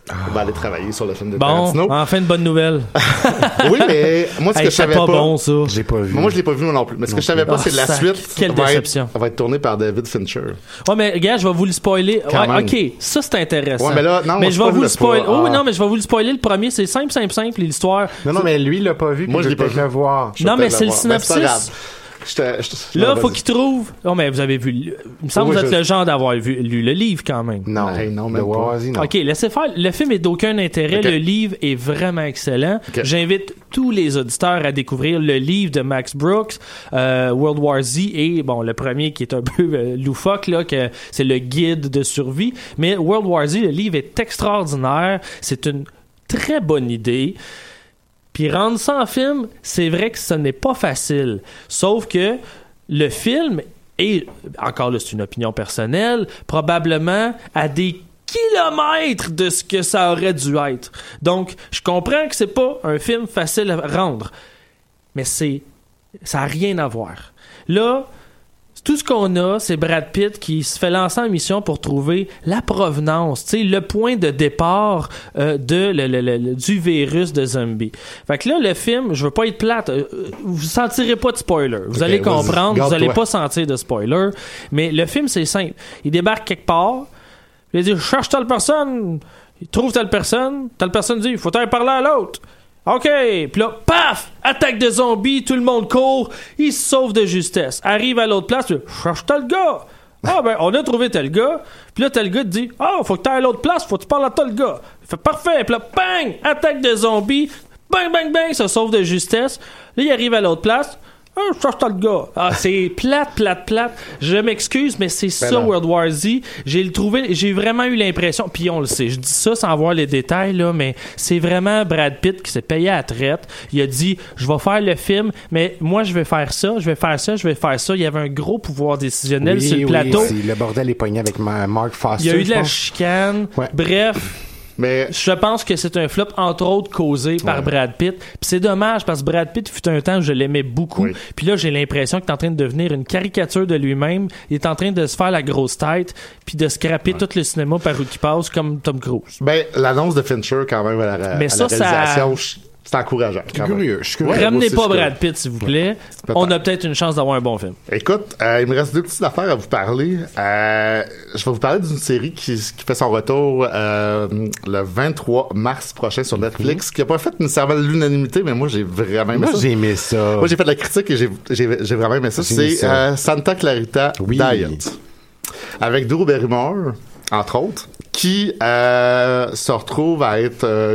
[SPEAKER 9] va aller travailler sur le film de
[SPEAKER 11] Bon,
[SPEAKER 9] Tarantino.
[SPEAKER 11] enfin une bonne nouvelle.
[SPEAKER 9] Oui, mais moi, ce que
[SPEAKER 11] Hey,
[SPEAKER 9] je savais
[SPEAKER 11] c'est
[SPEAKER 9] pas...
[SPEAKER 11] pas bon, ça.
[SPEAKER 15] J'ai pas vu.
[SPEAKER 9] Moi, je l'ai pas vu non plus. Mais ce que je savais pas,
[SPEAKER 11] Ah,
[SPEAKER 9] c'est que la
[SPEAKER 11] sac.
[SPEAKER 9] suite
[SPEAKER 11] Quelle
[SPEAKER 9] va
[SPEAKER 11] déception.
[SPEAKER 9] être, va être tournée par David Fincher.
[SPEAKER 11] Ouais, mais regarde, je vais vous le spoiler.
[SPEAKER 9] Quand
[SPEAKER 11] Ouais,
[SPEAKER 9] même.
[SPEAKER 11] ok, ça c'est intéressant.
[SPEAKER 9] Ouais, mais là, non,
[SPEAKER 11] mais je vais vous le
[SPEAKER 9] spoil-le
[SPEAKER 11] spoiler.
[SPEAKER 9] pas.
[SPEAKER 11] Oh, oui,
[SPEAKER 9] Ah.
[SPEAKER 11] non, mais je vais vous le spoiler. Le premier, c'est simple, simple, simple, l'histoire.
[SPEAKER 15] Non, non, mais lui, il l'a pas vu.
[SPEAKER 9] Moi,
[SPEAKER 15] puis
[SPEAKER 9] je
[SPEAKER 15] il
[SPEAKER 9] l'ai pas
[SPEAKER 15] veut peut-être
[SPEAKER 9] vu.
[SPEAKER 15] le voir.
[SPEAKER 9] Je vais
[SPEAKER 11] Non, mais
[SPEAKER 9] peut-être
[SPEAKER 11] c'est le
[SPEAKER 9] voir. Ben, c'est pas grave.
[SPEAKER 11] synopsis.
[SPEAKER 9] J'étais- j'étais-
[SPEAKER 11] Là,
[SPEAKER 9] non,
[SPEAKER 11] faut
[SPEAKER 9] vas-y.
[SPEAKER 11] qu'il trouve. Oh, mais vous avez vu. le- Il me semble
[SPEAKER 9] Oui,
[SPEAKER 11] que vous êtes
[SPEAKER 9] je-
[SPEAKER 11] le genre d'avoir vu, lu le livre quand même.
[SPEAKER 15] Non,
[SPEAKER 9] Hey, non,
[SPEAKER 15] le
[SPEAKER 9] même pas.
[SPEAKER 15] Warzy, non.
[SPEAKER 11] Ok, laissez faire. Le film est d'aucun intérêt.
[SPEAKER 9] Ok.
[SPEAKER 11] Le livre est vraiment excellent.
[SPEAKER 9] Ok.
[SPEAKER 11] J'invite tous les auditeurs à découvrir le livre de Max Brooks, euh, World War Z, et bon, le premier qui est un peu euh, loufoque, là, que c'est le guide de survie. Mais World War Z, le livre est extraordinaire. C'est une très bonne idée. Puis rendre ça en film, c'est vrai que ce n'est pas facile. Sauf que le film est, encore là, c'est une opinion personnelle, probablement à des kilomètres de ce que ça aurait dû être. Donc, je comprends que c'est pas un film facile à rendre, mais c'est, ça a rien à voir. Là, tout ce qu'on a, c'est Brad Pitt qui se fait lancer en mission pour trouver la provenance, tu sais, le point de départ euh, de le, le, le, le- du virus de zombie. Fait que là, le film, je veux pas être plate, euh, vous sentirez pas de spoiler. Vous
[SPEAKER 9] Ok,
[SPEAKER 11] allez
[SPEAKER 9] vas-y,
[SPEAKER 11] comprendre, vous
[SPEAKER 9] garde-toi.
[SPEAKER 11] allez pas sentir de spoiler. Mais le film, c'est simple. Il débarque quelque part, il dit, je cherche telle personne, il trouve telle personne, telle personne dit, il faut aller parler à l'autre. OK, puis là, paf! Attaque de zombies, tout le monde court, il se sauve de justesse. Arrive à l'autre place, puis cherche tel gars. Ah ben, on a trouvé tel gars. Puis là, tel gars te dit, ah, faut que tu ailles à l'autre place, faut que tu parles à tel gars. Il fait parfait, puis là, bang! Attaque de zombies, bang, bang, bang, se sauve de justesse. Là, il arrive à l'autre place. Ah, je cherche tel gars. Ah, c'est plate, plate, plate. Je m'excuse, mais c'est ça,
[SPEAKER 9] non.
[SPEAKER 11] World War Z. J'ai le trouvé, j'ai vraiment eu l'impression, puis on le sait, je dis ça sans voir les détails, là, mais c'est vraiment Brad Pitt qui s'est payé à la traite. Il a dit, je vais faire le film, mais moi, je vais faire ça, je vais faire ça, je vais faire ça. Il y avait un gros pouvoir décisionnel
[SPEAKER 15] Oui,
[SPEAKER 11] sur le
[SPEAKER 15] oui,
[SPEAKER 11] plateau.
[SPEAKER 15] c'est- le bordel est pogné avec ma- Mark Foster.
[SPEAKER 11] Il y a eu de
[SPEAKER 15] je
[SPEAKER 11] la
[SPEAKER 15] pense.
[SPEAKER 11] chicane.
[SPEAKER 15] Ouais.
[SPEAKER 11] Bref.
[SPEAKER 9] Mais
[SPEAKER 11] je pense que c'est un flop, entre autres, causé par
[SPEAKER 15] Ouais.
[SPEAKER 11] Brad Pitt. Puis c'est dommage, parce que Brad Pitt, fut un temps où je l'aimais beaucoup.
[SPEAKER 9] Oui.
[SPEAKER 11] Puis là, j'ai l'impression qu'il est en train de devenir une caricature de lui-même. Il est en train de se faire la grosse tête, puis de scraper tout le cinéma par où il passe, comme Tom Cruise.
[SPEAKER 9] ben, l'annonce de Fincher, quand même, à la,
[SPEAKER 11] Mais
[SPEAKER 9] à
[SPEAKER 11] ça,
[SPEAKER 9] la
[SPEAKER 11] ça-
[SPEAKER 9] réalisation, je- c'est encourageant.
[SPEAKER 15] Je suis
[SPEAKER 9] quand même.
[SPEAKER 15] curieux, je suis curieux.
[SPEAKER 9] Ouais, moi
[SPEAKER 11] Ramenez
[SPEAKER 9] aussi,
[SPEAKER 11] pas
[SPEAKER 9] je suis
[SPEAKER 11] Brad Pitt, s'il vous plaît.
[SPEAKER 9] Peut-être.
[SPEAKER 11] On a peut-être une chance d'avoir un bon film.
[SPEAKER 9] Écoute, euh, il me reste deux petites affaires à vous parler. Euh, je vais vous parler d'une série qui, qui fait son retour euh, le vingt-trois mars prochain sur Netflix, qui a pas fait nécessairement l'unanimité, mais moi j'ai vraiment aimé
[SPEAKER 15] Moi,
[SPEAKER 9] ça.
[SPEAKER 15] j'ai aimé ça.
[SPEAKER 9] Moi j'ai fait de la critique et j'ai, j'ai, j'ai vraiment aimé ça.
[SPEAKER 15] J'ai aimé
[SPEAKER 9] C'est
[SPEAKER 15] ça.
[SPEAKER 9] euh, Santa Clarita
[SPEAKER 15] Oui.
[SPEAKER 9] Diet. Avec Drew Barrymore, entre autres, qui euh, se retrouve à être... euh,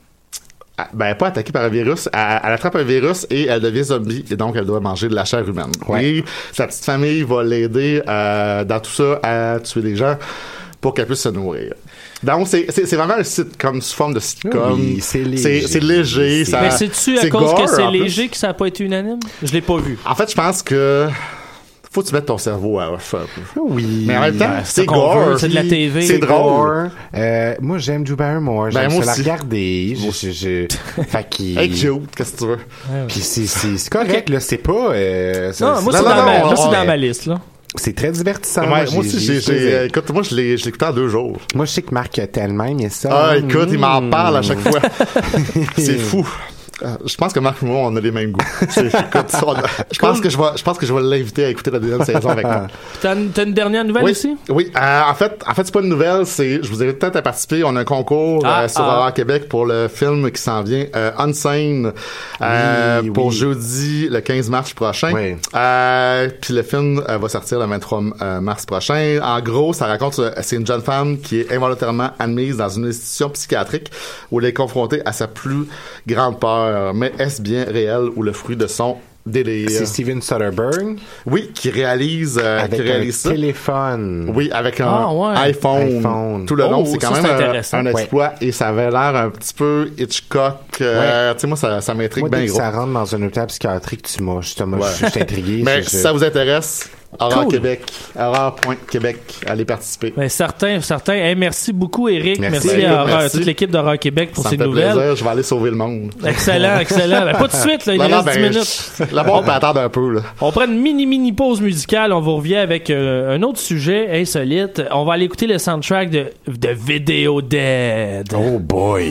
[SPEAKER 9] à- ben, pas attaquée par un virus, elle, elle attrape un virus et elle devient zombie, et donc elle doit manger de la chair humaine.
[SPEAKER 15] Ouais.
[SPEAKER 9] Et sa petite famille va l'aider euh, dans tout ça à tuer des gens pour qu'elle puisse se nourrir. Donc, c'est, c'est, c'est vraiment un sitcom sous forme de sitcom.
[SPEAKER 15] Oui, c'est léger.
[SPEAKER 9] C'est, c'est léger. Ça,
[SPEAKER 11] Mais c'est-tu à
[SPEAKER 9] c'est
[SPEAKER 11] cause
[SPEAKER 9] gore,
[SPEAKER 11] que c'est
[SPEAKER 9] en plus.
[SPEAKER 11] léger que ça n'a pas été unanime? Je l'ai pas vu.
[SPEAKER 9] En fait, je pense que faut que tu mettes ton cerveau à off un peu.
[SPEAKER 15] Oui.
[SPEAKER 9] Mais en même temps,
[SPEAKER 11] Ben, c'est
[SPEAKER 9] c'est
[SPEAKER 11] ça qu'on
[SPEAKER 9] gore.
[SPEAKER 11] veut, c'est de la T V.
[SPEAKER 9] C'est drôle.
[SPEAKER 15] Euh, moi, j'aime Drew Barrymore.
[SPEAKER 9] Ben,
[SPEAKER 15] J'aime
[SPEAKER 9] moi
[SPEAKER 15] ça la
[SPEAKER 9] aussi.
[SPEAKER 15] regarder. Je, je, je... fait qu'il...
[SPEAKER 9] Hey, Joe, qu'est-ce que tu veux?
[SPEAKER 15] Puis c'est, c'est, c'est correct, là. C'est pas... Euh, ça-
[SPEAKER 11] Non, moi,
[SPEAKER 15] c'est-
[SPEAKER 11] c'est
[SPEAKER 9] non,
[SPEAKER 11] dans,
[SPEAKER 9] non,
[SPEAKER 11] ma,
[SPEAKER 9] on-
[SPEAKER 11] moi, c'est
[SPEAKER 9] on-
[SPEAKER 11] dans ma liste, là.
[SPEAKER 15] C'est très divertissant.
[SPEAKER 9] Ouais,
[SPEAKER 15] Moi,
[SPEAKER 9] moi aussi, j'ai, j'ai,
[SPEAKER 15] plaisir.
[SPEAKER 9] euh, écoute, moi, je l'ai, je l'ai écouté en deux jours.
[SPEAKER 15] Moi, je sais que Marc a tellement aimé ça.
[SPEAKER 9] Ah, écoute, il m'en
[SPEAKER 15] Mmh.
[SPEAKER 9] parle à chaque fois. C'est fou. Euh, Je pense que Marc et moi, on a les mêmes goûts. C'est- écoute, ça, on a- je pense que je vais, je pense que je vais l'inviter à écouter la deuxième saison avec moi.
[SPEAKER 11] T'as une, t'as une dernière nouvelle
[SPEAKER 9] Oui,
[SPEAKER 11] aussi?
[SPEAKER 9] oui. Euh, en fait, en fait, c'est pas une nouvelle. C'est, je vous invite peut-être à participer. On a un concours
[SPEAKER 11] Ah,
[SPEAKER 9] euh, sur
[SPEAKER 11] ah.
[SPEAKER 9] Horror Québec pour le film qui s'en vient, euh, Unsane, euh,
[SPEAKER 15] Oui,
[SPEAKER 9] pour
[SPEAKER 15] oui.
[SPEAKER 9] jeudi le quinze mars prochain.
[SPEAKER 15] Oui.
[SPEAKER 9] Euh, puis le film euh, va sortir le vingt-trois euh, mars prochain. En gros, ça raconte, euh, c'est une jeune femme qui est involontairement admise dans une institution psychiatrique où elle est confrontée à sa plus grande peur. Mais est-ce bien réel ou le fruit de son délire?
[SPEAKER 15] C'est Steven Soderbergh.
[SPEAKER 9] Oui, qui réalise, euh,
[SPEAKER 15] Avec
[SPEAKER 9] qui réalise
[SPEAKER 15] un
[SPEAKER 9] ça.
[SPEAKER 15] téléphone.
[SPEAKER 9] Oui, avec un
[SPEAKER 11] Ah, ouais.
[SPEAKER 9] iPhone,
[SPEAKER 15] iPhone.
[SPEAKER 9] tout le long.
[SPEAKER 11] Oh,
[SPEAKER 9] C'est
[SPEAKER 11] ça,
[SPEAKER 9] quand
[SPEAKER 11] c'est
[SPEAKER 9] même un,
[SPEAKER 11] intéressant.
[SPEAKER 9] un exploit et ça avait l'air un petit peu Hitchcock. euh, Tu sais, moi, ça, ça m'intrigue
[SPEAKER 15] Moi,
[SPEAKER 9] bien
[SPEAKER 15] dès que
[SPEAKER 9] gros.
[SPEAKER 15] ça rentre dans un hôpital psychiatrique, tu m'as, je, te- moi,
[SPEAKER 9] Ouais.
[SPEAKER 15] je, je suis intrigué.
[SPEAKER 9] Mais
[SPEAKER 15] je-
[SPEAKER 9] si ça vous intéresse, Horreur
[SPEAKER 11] Cool.
[SPEAKER 9] Québec, horreur point québec, allez participer.
[SPEAKER 11] Ben, certains, certains. Hey, merci beaucoup, Éric. Merci,
[SPEAKER 9] Merci.
[SPEAKER 11] à, Horreur- à
[SPEAKER 9] Merci.
[SPEAKER 11] toute l'équipe d'Horreur Québec pour
[SPEAKER 9] Ça
[SPEAKER 11] ces
[SPEAKER 9] me fait
[SPEAKER 11] nouvelles.
[SPEAKER 9] plaisir, je vais aller sauver le monde.
[SPEAKER 11] Excellent, excellent. Ben, pas tout de suite, là, il
[SPEAKER 9] Non,
[SPEAKER 11] reste
[SPEAKER 9] non,
[SPEAKER 11] dix
[SPEAKER 9] ben,
[SPEAKER 11] minutes.
[SPEAKER 9] je- Là-bas, on peut attendre un peu, là.
[SPEAKER 11] On prend une mini mini pause musicale, on vous revient avec euh, un autre sujet insolite. On va aller écouter le soundtrack de, de Video Dead.
[SPEAKER 15] Oh boy.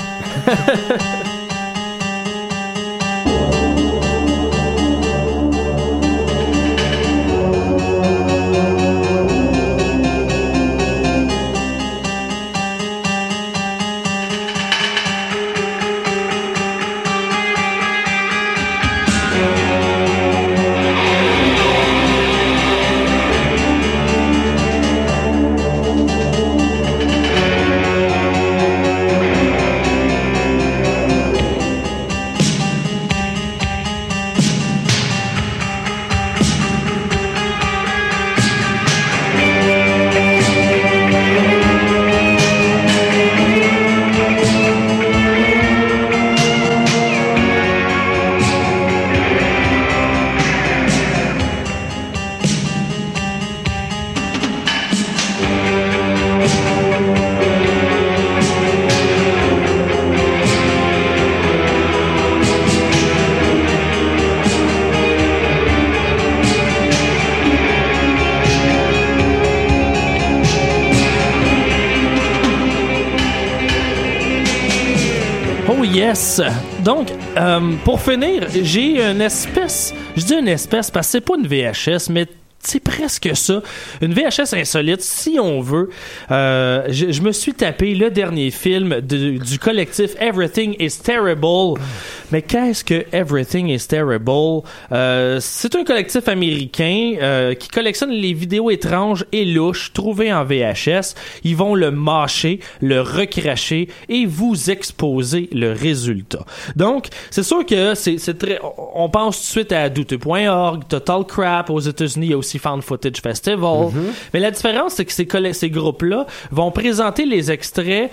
[SPEAKER 11] Oh yes! Donc, euh, pour finir, j'ai une espèce, je dis une espèce parce que c'est pas une V H S, mais c'est presque ça. Une V H S insolite, si on veut. Euh, je, je me suis tapé le dernier film de- du collectif Everything is Terrible. Mais qu'est-ce que Everything is Terrible? Euh, c'est un collectif américain euh, qui collectionne les vidéos étranges et louches trouvées en V H S. Ils vont le mâcher, le recracher et vous exposer le résultat. Donc, c'est sûr que c'est, c'est très... On pense tout de suite à douteux point org, Total Crap aux États-Unis, il y a aussi Found Footage Festival. Mm-hmm. Mais la différence, c'est que ces, coll- ces groupes-là vont présenter les extraits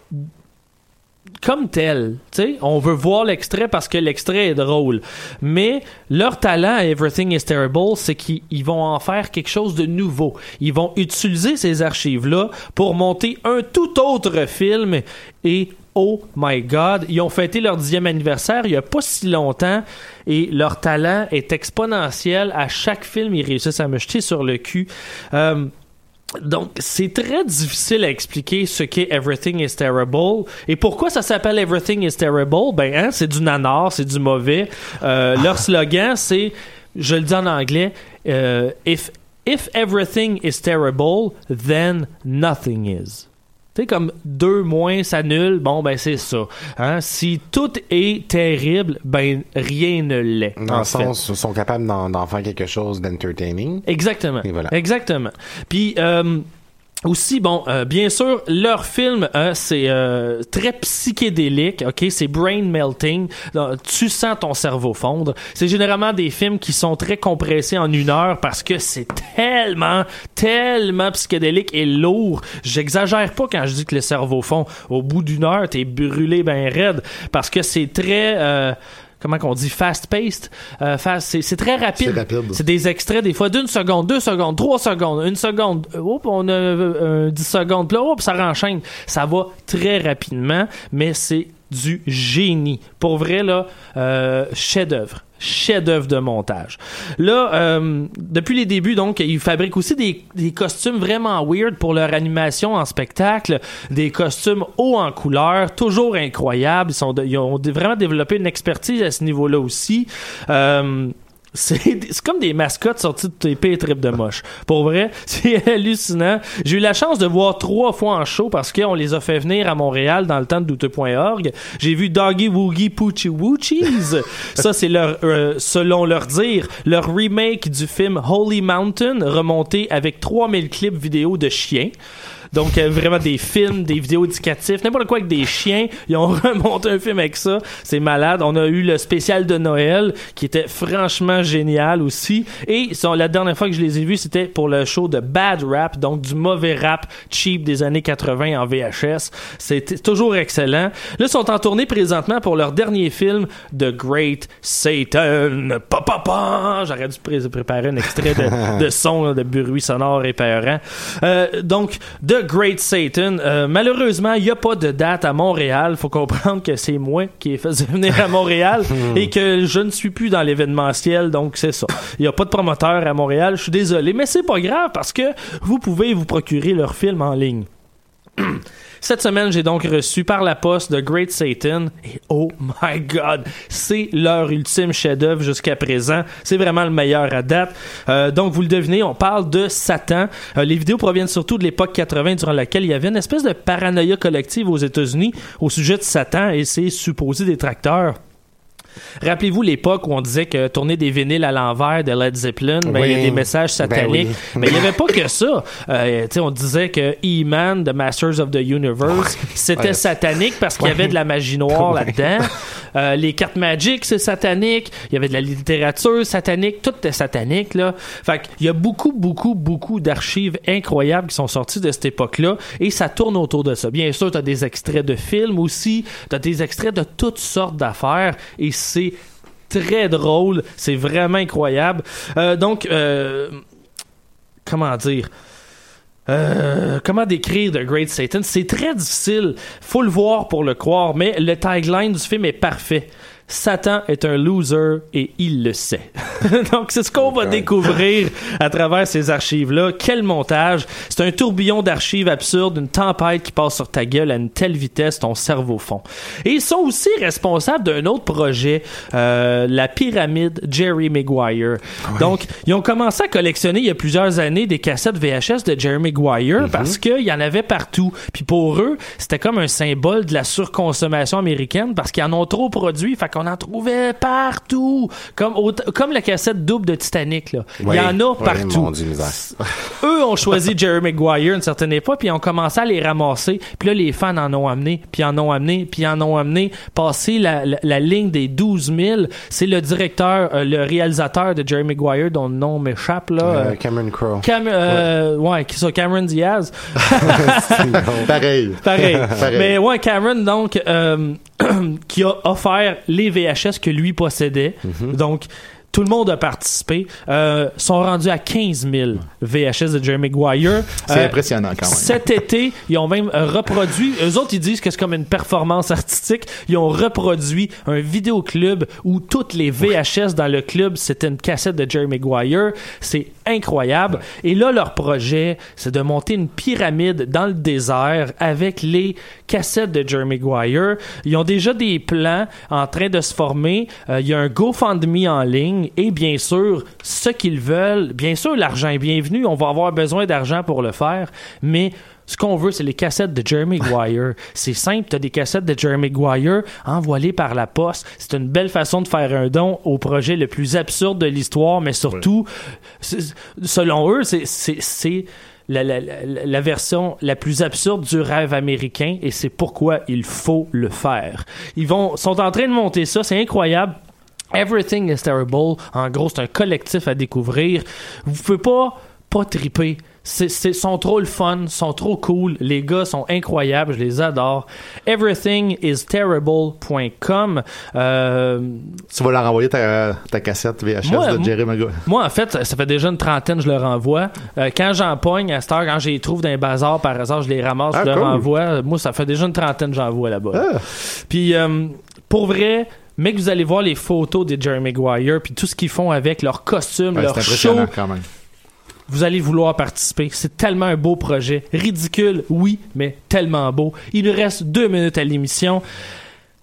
[SPEAKER 11] comme tel. Tu sais, on veut voir l'extrait parce que l'extrait est drôle. Mais leur talent à Everything is Terrible, c'est qu'ils ils vont en faire quelque chose de nouveau. Ils vont utiliser ces archives-là pour monter un tout autre film et oh my God, ils ont fêté leur dixième anniversaire il y a pas si longtemps et leur talent est exponentiel. À chaque film, ils réussissent à me jeter sur le cul. Euh, donc, c'est très difficile à expliquer ce qu'est Everything is Terrible. Et pourquoi ça s'appelle Everything is Terrible? Ben, hein, c'est du nanar, c'est du mauvais. Euh, leur slogan, c'est, je le dis en anglais, euh, if, if everything is terrible, then nothing is. Tu sais, comme deux moins s'annule, bon, ben c'est ça. Hein? Si tout est terrible, ben rien ne l'est.
[SPEAKER 15] Dans le sens, ils sont capables d'en, d'en faire quelque chose d'entertaining.
[SPEAKER 11] Exactement.
[SPEAKER 15] Et voilà.
[SPEAKER 11] Exactement. Puis, euh, aussi, bon, euh, bien sûr, leur film, euh, c'est euh, très psychédélique, ok? C'est brain melting. Donc, tu sens ton cerveau fondre. C'est généralement des films qui sont très compressés en une heure parce que c'est tellement, tellement psychédélique et lourd. J'exagère pas quand je dis que le cerveau fond. Au bout d'une heure, t'es brûlé ben raide parce que c'est très... Euh, comment qu'on dit, fast-paced, euh, fast, c'est, c'est très rapide.
[SPEAKER 9] C'est rapide.
[SPEAKER 11] C'est des extraits, des fois, d'une seconde, deux secondes, trois secondes, une seconde, hop, on a euh, dix secondes, puis là, hop, ça renchaîne. Ça va très rapidement, mais c'est du génie. Pour vrai, là, euh, chef-d'œuvre. Chef-d'œuvre de montage. Là, euh, depuis les débuts, donc, ils fabriquent aussi des, des costumes vraiment weird pour leur animation en spectacle, des costumes hauts en couleur, toujours incroyables. Ils, sont de, ils ont vraiment développé une expertise à ce niveau-là aussi. Euh, C'est, c'est comme des mascottes sorties de T P et Trip de moche. Pour vrai, c'est hallucinant. J'ai eu la chance de voir trois fois en show parce qu'on les a fait venir à Montréal dans le temps de douteux point org. J'ai vu Doggy Woogie Poochie Woochies. Ça, c'est leur, euh, selon leur dire, leur remake du film Holy Mountain, remonté avec trois mille clips vidéo de chiens. Donc, euh, vraiment des films, des vidéos éducatifs, n'importe quoi avec des chiens. Ils ont remonté un film avec ça. C'est malade. On a eu le spécial de Noël qui était franchement génial aussi. Et sont, la dernière fois que je les ai vus, c'était pour le show de Bad Rap, donc du mauvais rap cheap des années quatre-vingts en V H S. C'était toujours excellent. Là, ils sont en tournée présentement pour leur dernier film, The Great Satan. Pa, pa, pa. J'aurais dû pré- préparer un extrait de, de son, là, de bruit sonore épeurant. Euh, donc, The Great Satan. Euh, malheureusement, il n'y a pas de date à Montréal. Faut comprendre que c'est moi qui ai fait venir à Montréal et que je ne suis plus dans l'événementiel, donc c'est ça. Il n'y a pas de promoteur à Montréal. Je suis désolé, mais c'est pas grave parce que vous pouvez vous procurer leur film en ligne. Cette semaine, j'ai donc reçu par la poste The Great Satan et oh my god, c'est leur ultime chef-d'œuvre jusqu'à présent. C'est vraiment le meilleur à date. Euh, donc, vous le devinez, on parle de Satan. Euh, les vidéos proviennent surtout de l'époque quatre-vingts durant laquelle il y avait une espèce de paranoïa collective aux États-Unis au sujet de Satan et ses supposés détracteurs. Rappelez-vous l'époque où on disait que tourner des vinyles à l'envers de Led Zeppelin, ben,
[SPEAKER 15] oui.
[SPEAKER 11] il y a des messages sataniques.
[SPEAKER 15] Ben oui.
[SPEAKER 11] Mais il n'y avait pas que ça. Euh, tu sais, on disait que E-Man, The Masters of the Universe, c'était
[SPEAKER 15] Ouais.
[SPEAKER 11] satanique parce qu'il y avait de la magie noire ouais. là-dedans. Euh, les cartes Magic, c'est satanique. Il y avait de la littérature satanique. Tout était satanique, là. Fait qu'il y a beaucoup, beaucoup, beaucoup d'archives incroyables qui sont sorties de cette époque-là et ça tourne autour de ça. Bien sûr, t'as des extraits de films aussi. T'as des extraits de toutes sortes d'affaires et c'est très drôle, c'est vraiment incroyable. Euh, donc, euh, comment dire? Euh, comment décrire The Great Satan? C'est très difficile. Faut le voir pour le croire, mais le tagline du film est parfait. Satan est un loser et il le sait. Donc, c'est ce qu'on va découvrir à travers ces archives-là. Quel montage! C'est un tourbillon d'archives absurdes, une tempête qui passe sur ta gueule à une telle vitesse, ton cerveau fond. Et ils sont aussi responsables d'un autre projet, euh, la pyramide Jerry Maguire. Oui. Donc, ils ont commencé à collectionner il y a plusieurs années des cassettes V H S de Jerry Maguire mm-hmm. parce qu'il y en avait partout. Puis pour eux, c'était comme un symbole de la surconsommation américaine parce qu'ils en ont trop produit, fait qu'on en trouvait partout. Comme, au, comme la cassette double de Titanic, là. Oui, il y en a oui, partout. Mon Dieu, eux ont choisi Jerry Maguire une certaine époque, puis ils ont commencé à les ramasser. Puis là, les fans en ont amené, puis en ont amené, puis en ont amené. Passé la, la, la ligne des douze mille, c'est le directeur, euh, le réalisateur de Jerry Maguire, dont le nom m'échappe, là.
[SPEAKER 15] Euh, Cameron Crowe.
[SPEAKER 11] Cam, euh, ouais, qui ça, Cameron Diaz.
[SPEAKER 9] Pareil.
[SPEAKER 11] Pareil. Pareil. Mais ouais, Cameron, donc, euh, qui a offert les V H S que lui possédait. Mm-hmm. Donc, tout le monde a participé. Euh, sont rendus à quinze mille V H S de Jerry Maguire.
[SPEAKER 9] C'est
[SPEAKER 11] euh,
[SPEAKER 9] impressionnant quand même.
[SPEAKER 11] Cet été, ils ont même reproduit... Eux autres, ils disent que c'est comme une performance artistique. Ils ont reproduit un vidéoclub où toutes les V H S dans le club, c'était une cassette de Jerry Maguire. C'est incroyable. Et là, leur projet, c'est de monter une pyramide dans le désert avec les cassettes de Jerry Maguire. Ils ont déjà des plans en train de se former. Euh, il y a un GoFundMe en ligne. Et bien sûr, ce qu'ils veulent, bien sûr, l'argent est bienvenu. On va avoir besoin d'argent pour le faire. Mais ce qu'on veut, c'est les cassettes de Jerry Maguire. C'est simple, tu as des cassettes de Jerry Maguire, envoie-les par la poste. C'est une belle façon de faire un don au projet le plus absurde de l'histoire, mais surtout, ouais. selon eux, c'est... c'est, c'est La, la, la, la version la plus absurde du rêve américain et c'est pourquoi il faut le faire. Ils vont, sont en train de monter ça, c'est incroyable. Everything is Terrible, en gros, c'est un collectif à découvrir. Vous pouvez pas pas triper. C'est, c'est, sont trop le fun, sont trop cool. Les gars sont incroyables, je les adore. everything is terrible point com. Euh,
[SPEAKER 9] tu vas leur envoyer ta, ta cassette V H S moi, de Jerry Maguire.
[SPEAKER 11] Moi, en fait, ça fait déjà une trentaine, je leur envoie. Euh, quand j'en pogne, à cette heure, quand je les trouve dans les bazars, par hasard, je les ramasse, ah, je leur cool. envoie. Moi, ça fait déjà une trentaine, j'envoie là-bas. Ah. Puis, euh, pour vrai... Mais que vous allez voir les photos de Jerry Maguire puis tout ce qu'ils font avec leurs costumes, ouais, leur show,
[SPEAKER 9] quand même.
[SPEAKER 11] Vous allez vouloir participer. C'est tellement un beau projet. Ridicule, oui, mais tellement beau. Il nous reste deux minutes à l'émission.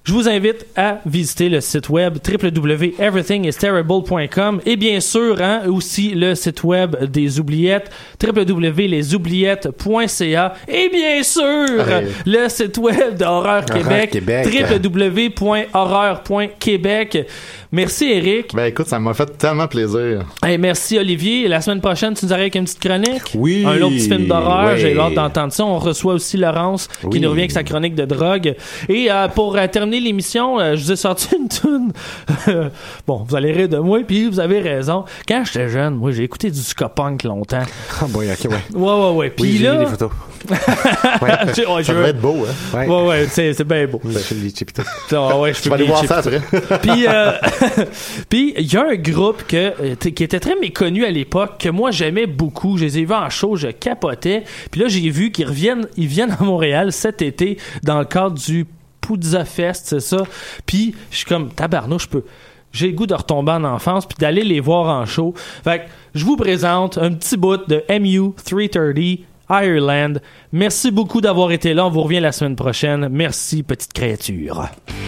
[SPEAKER 11] Je vous invite à visiter le site web w w w point everything is terrible point com et bien sûr hein, aussi le site web des Oubliettes w w w point les oubliettes point c a et bien sûr ouais. le site web d'Horreur Québec, Québec w w w point horreur point québec. Merci Eric.
[SPEAKER 9] Ben écoute, ça m'a fait tellement plaisir.
[SPEAKER 11] Hey, merci Olivier. La semaine prochaine, tu nous arrives avec une petite chronique.
[SPEAKER 15] Oui.
[SPEAKER 11] Un autre petit film d'horreur.
[SPEAKER 15] Oui.
[SPEAKER 11] J'ai hâte d'entendre ça. On reçoit aussi Laurence oui. qui nous revient avec sa chronique de drogue. Et euh, pour euh, terminer l'émission, euh, je vous ai sorti une toune. Bon, vous allez rire de moi, puis vous avez raison. Quand j'étais jeune, moi, j'ai écouté du ska punk longtemps.
[SPEAKER 15] Ah bon, ok, ouais.
[SPEAKER 11] Ouais, ouais, ouais. Puis
[SPEAKER 15] oui,
[SPEAKER 11] là...
[SPEAKER 15] j'ai vu des photos.
[SPEAKER 9] ouais. ouais, ça devrait être beau, hein.
[SPEAKER 11] Ouais, ouais, ouais c'est, c'est bien beau.
[SPEAKER 15] Ben, je suis le plutôt.
[SPEAKER 11] Ah, ouais, je
[SPEAKER 9] peux aller voir ça après.
[SPEAKER 11] Puis, euh, puis il y a un groupe que, qui était très méconnu à l'époque, que moi j'aimais beaucoup. Je les ai vus en show, je capotais. Puis là, j'ai vu qu'ils reviennent, ils viennent à Montréal cet été dans le cadre du Poudza Fest, c'est ça. Puis je suis comme, tabarnouche, je peux... J'ai le goût de retomber en enfance puis d'aller les voir en show. Fait que je vous présente un petit bout de M U trois cent trente Ireland. Merci beaucoup d'avoir été là. On vous revient la semaine prochaine. Merci, petite créature.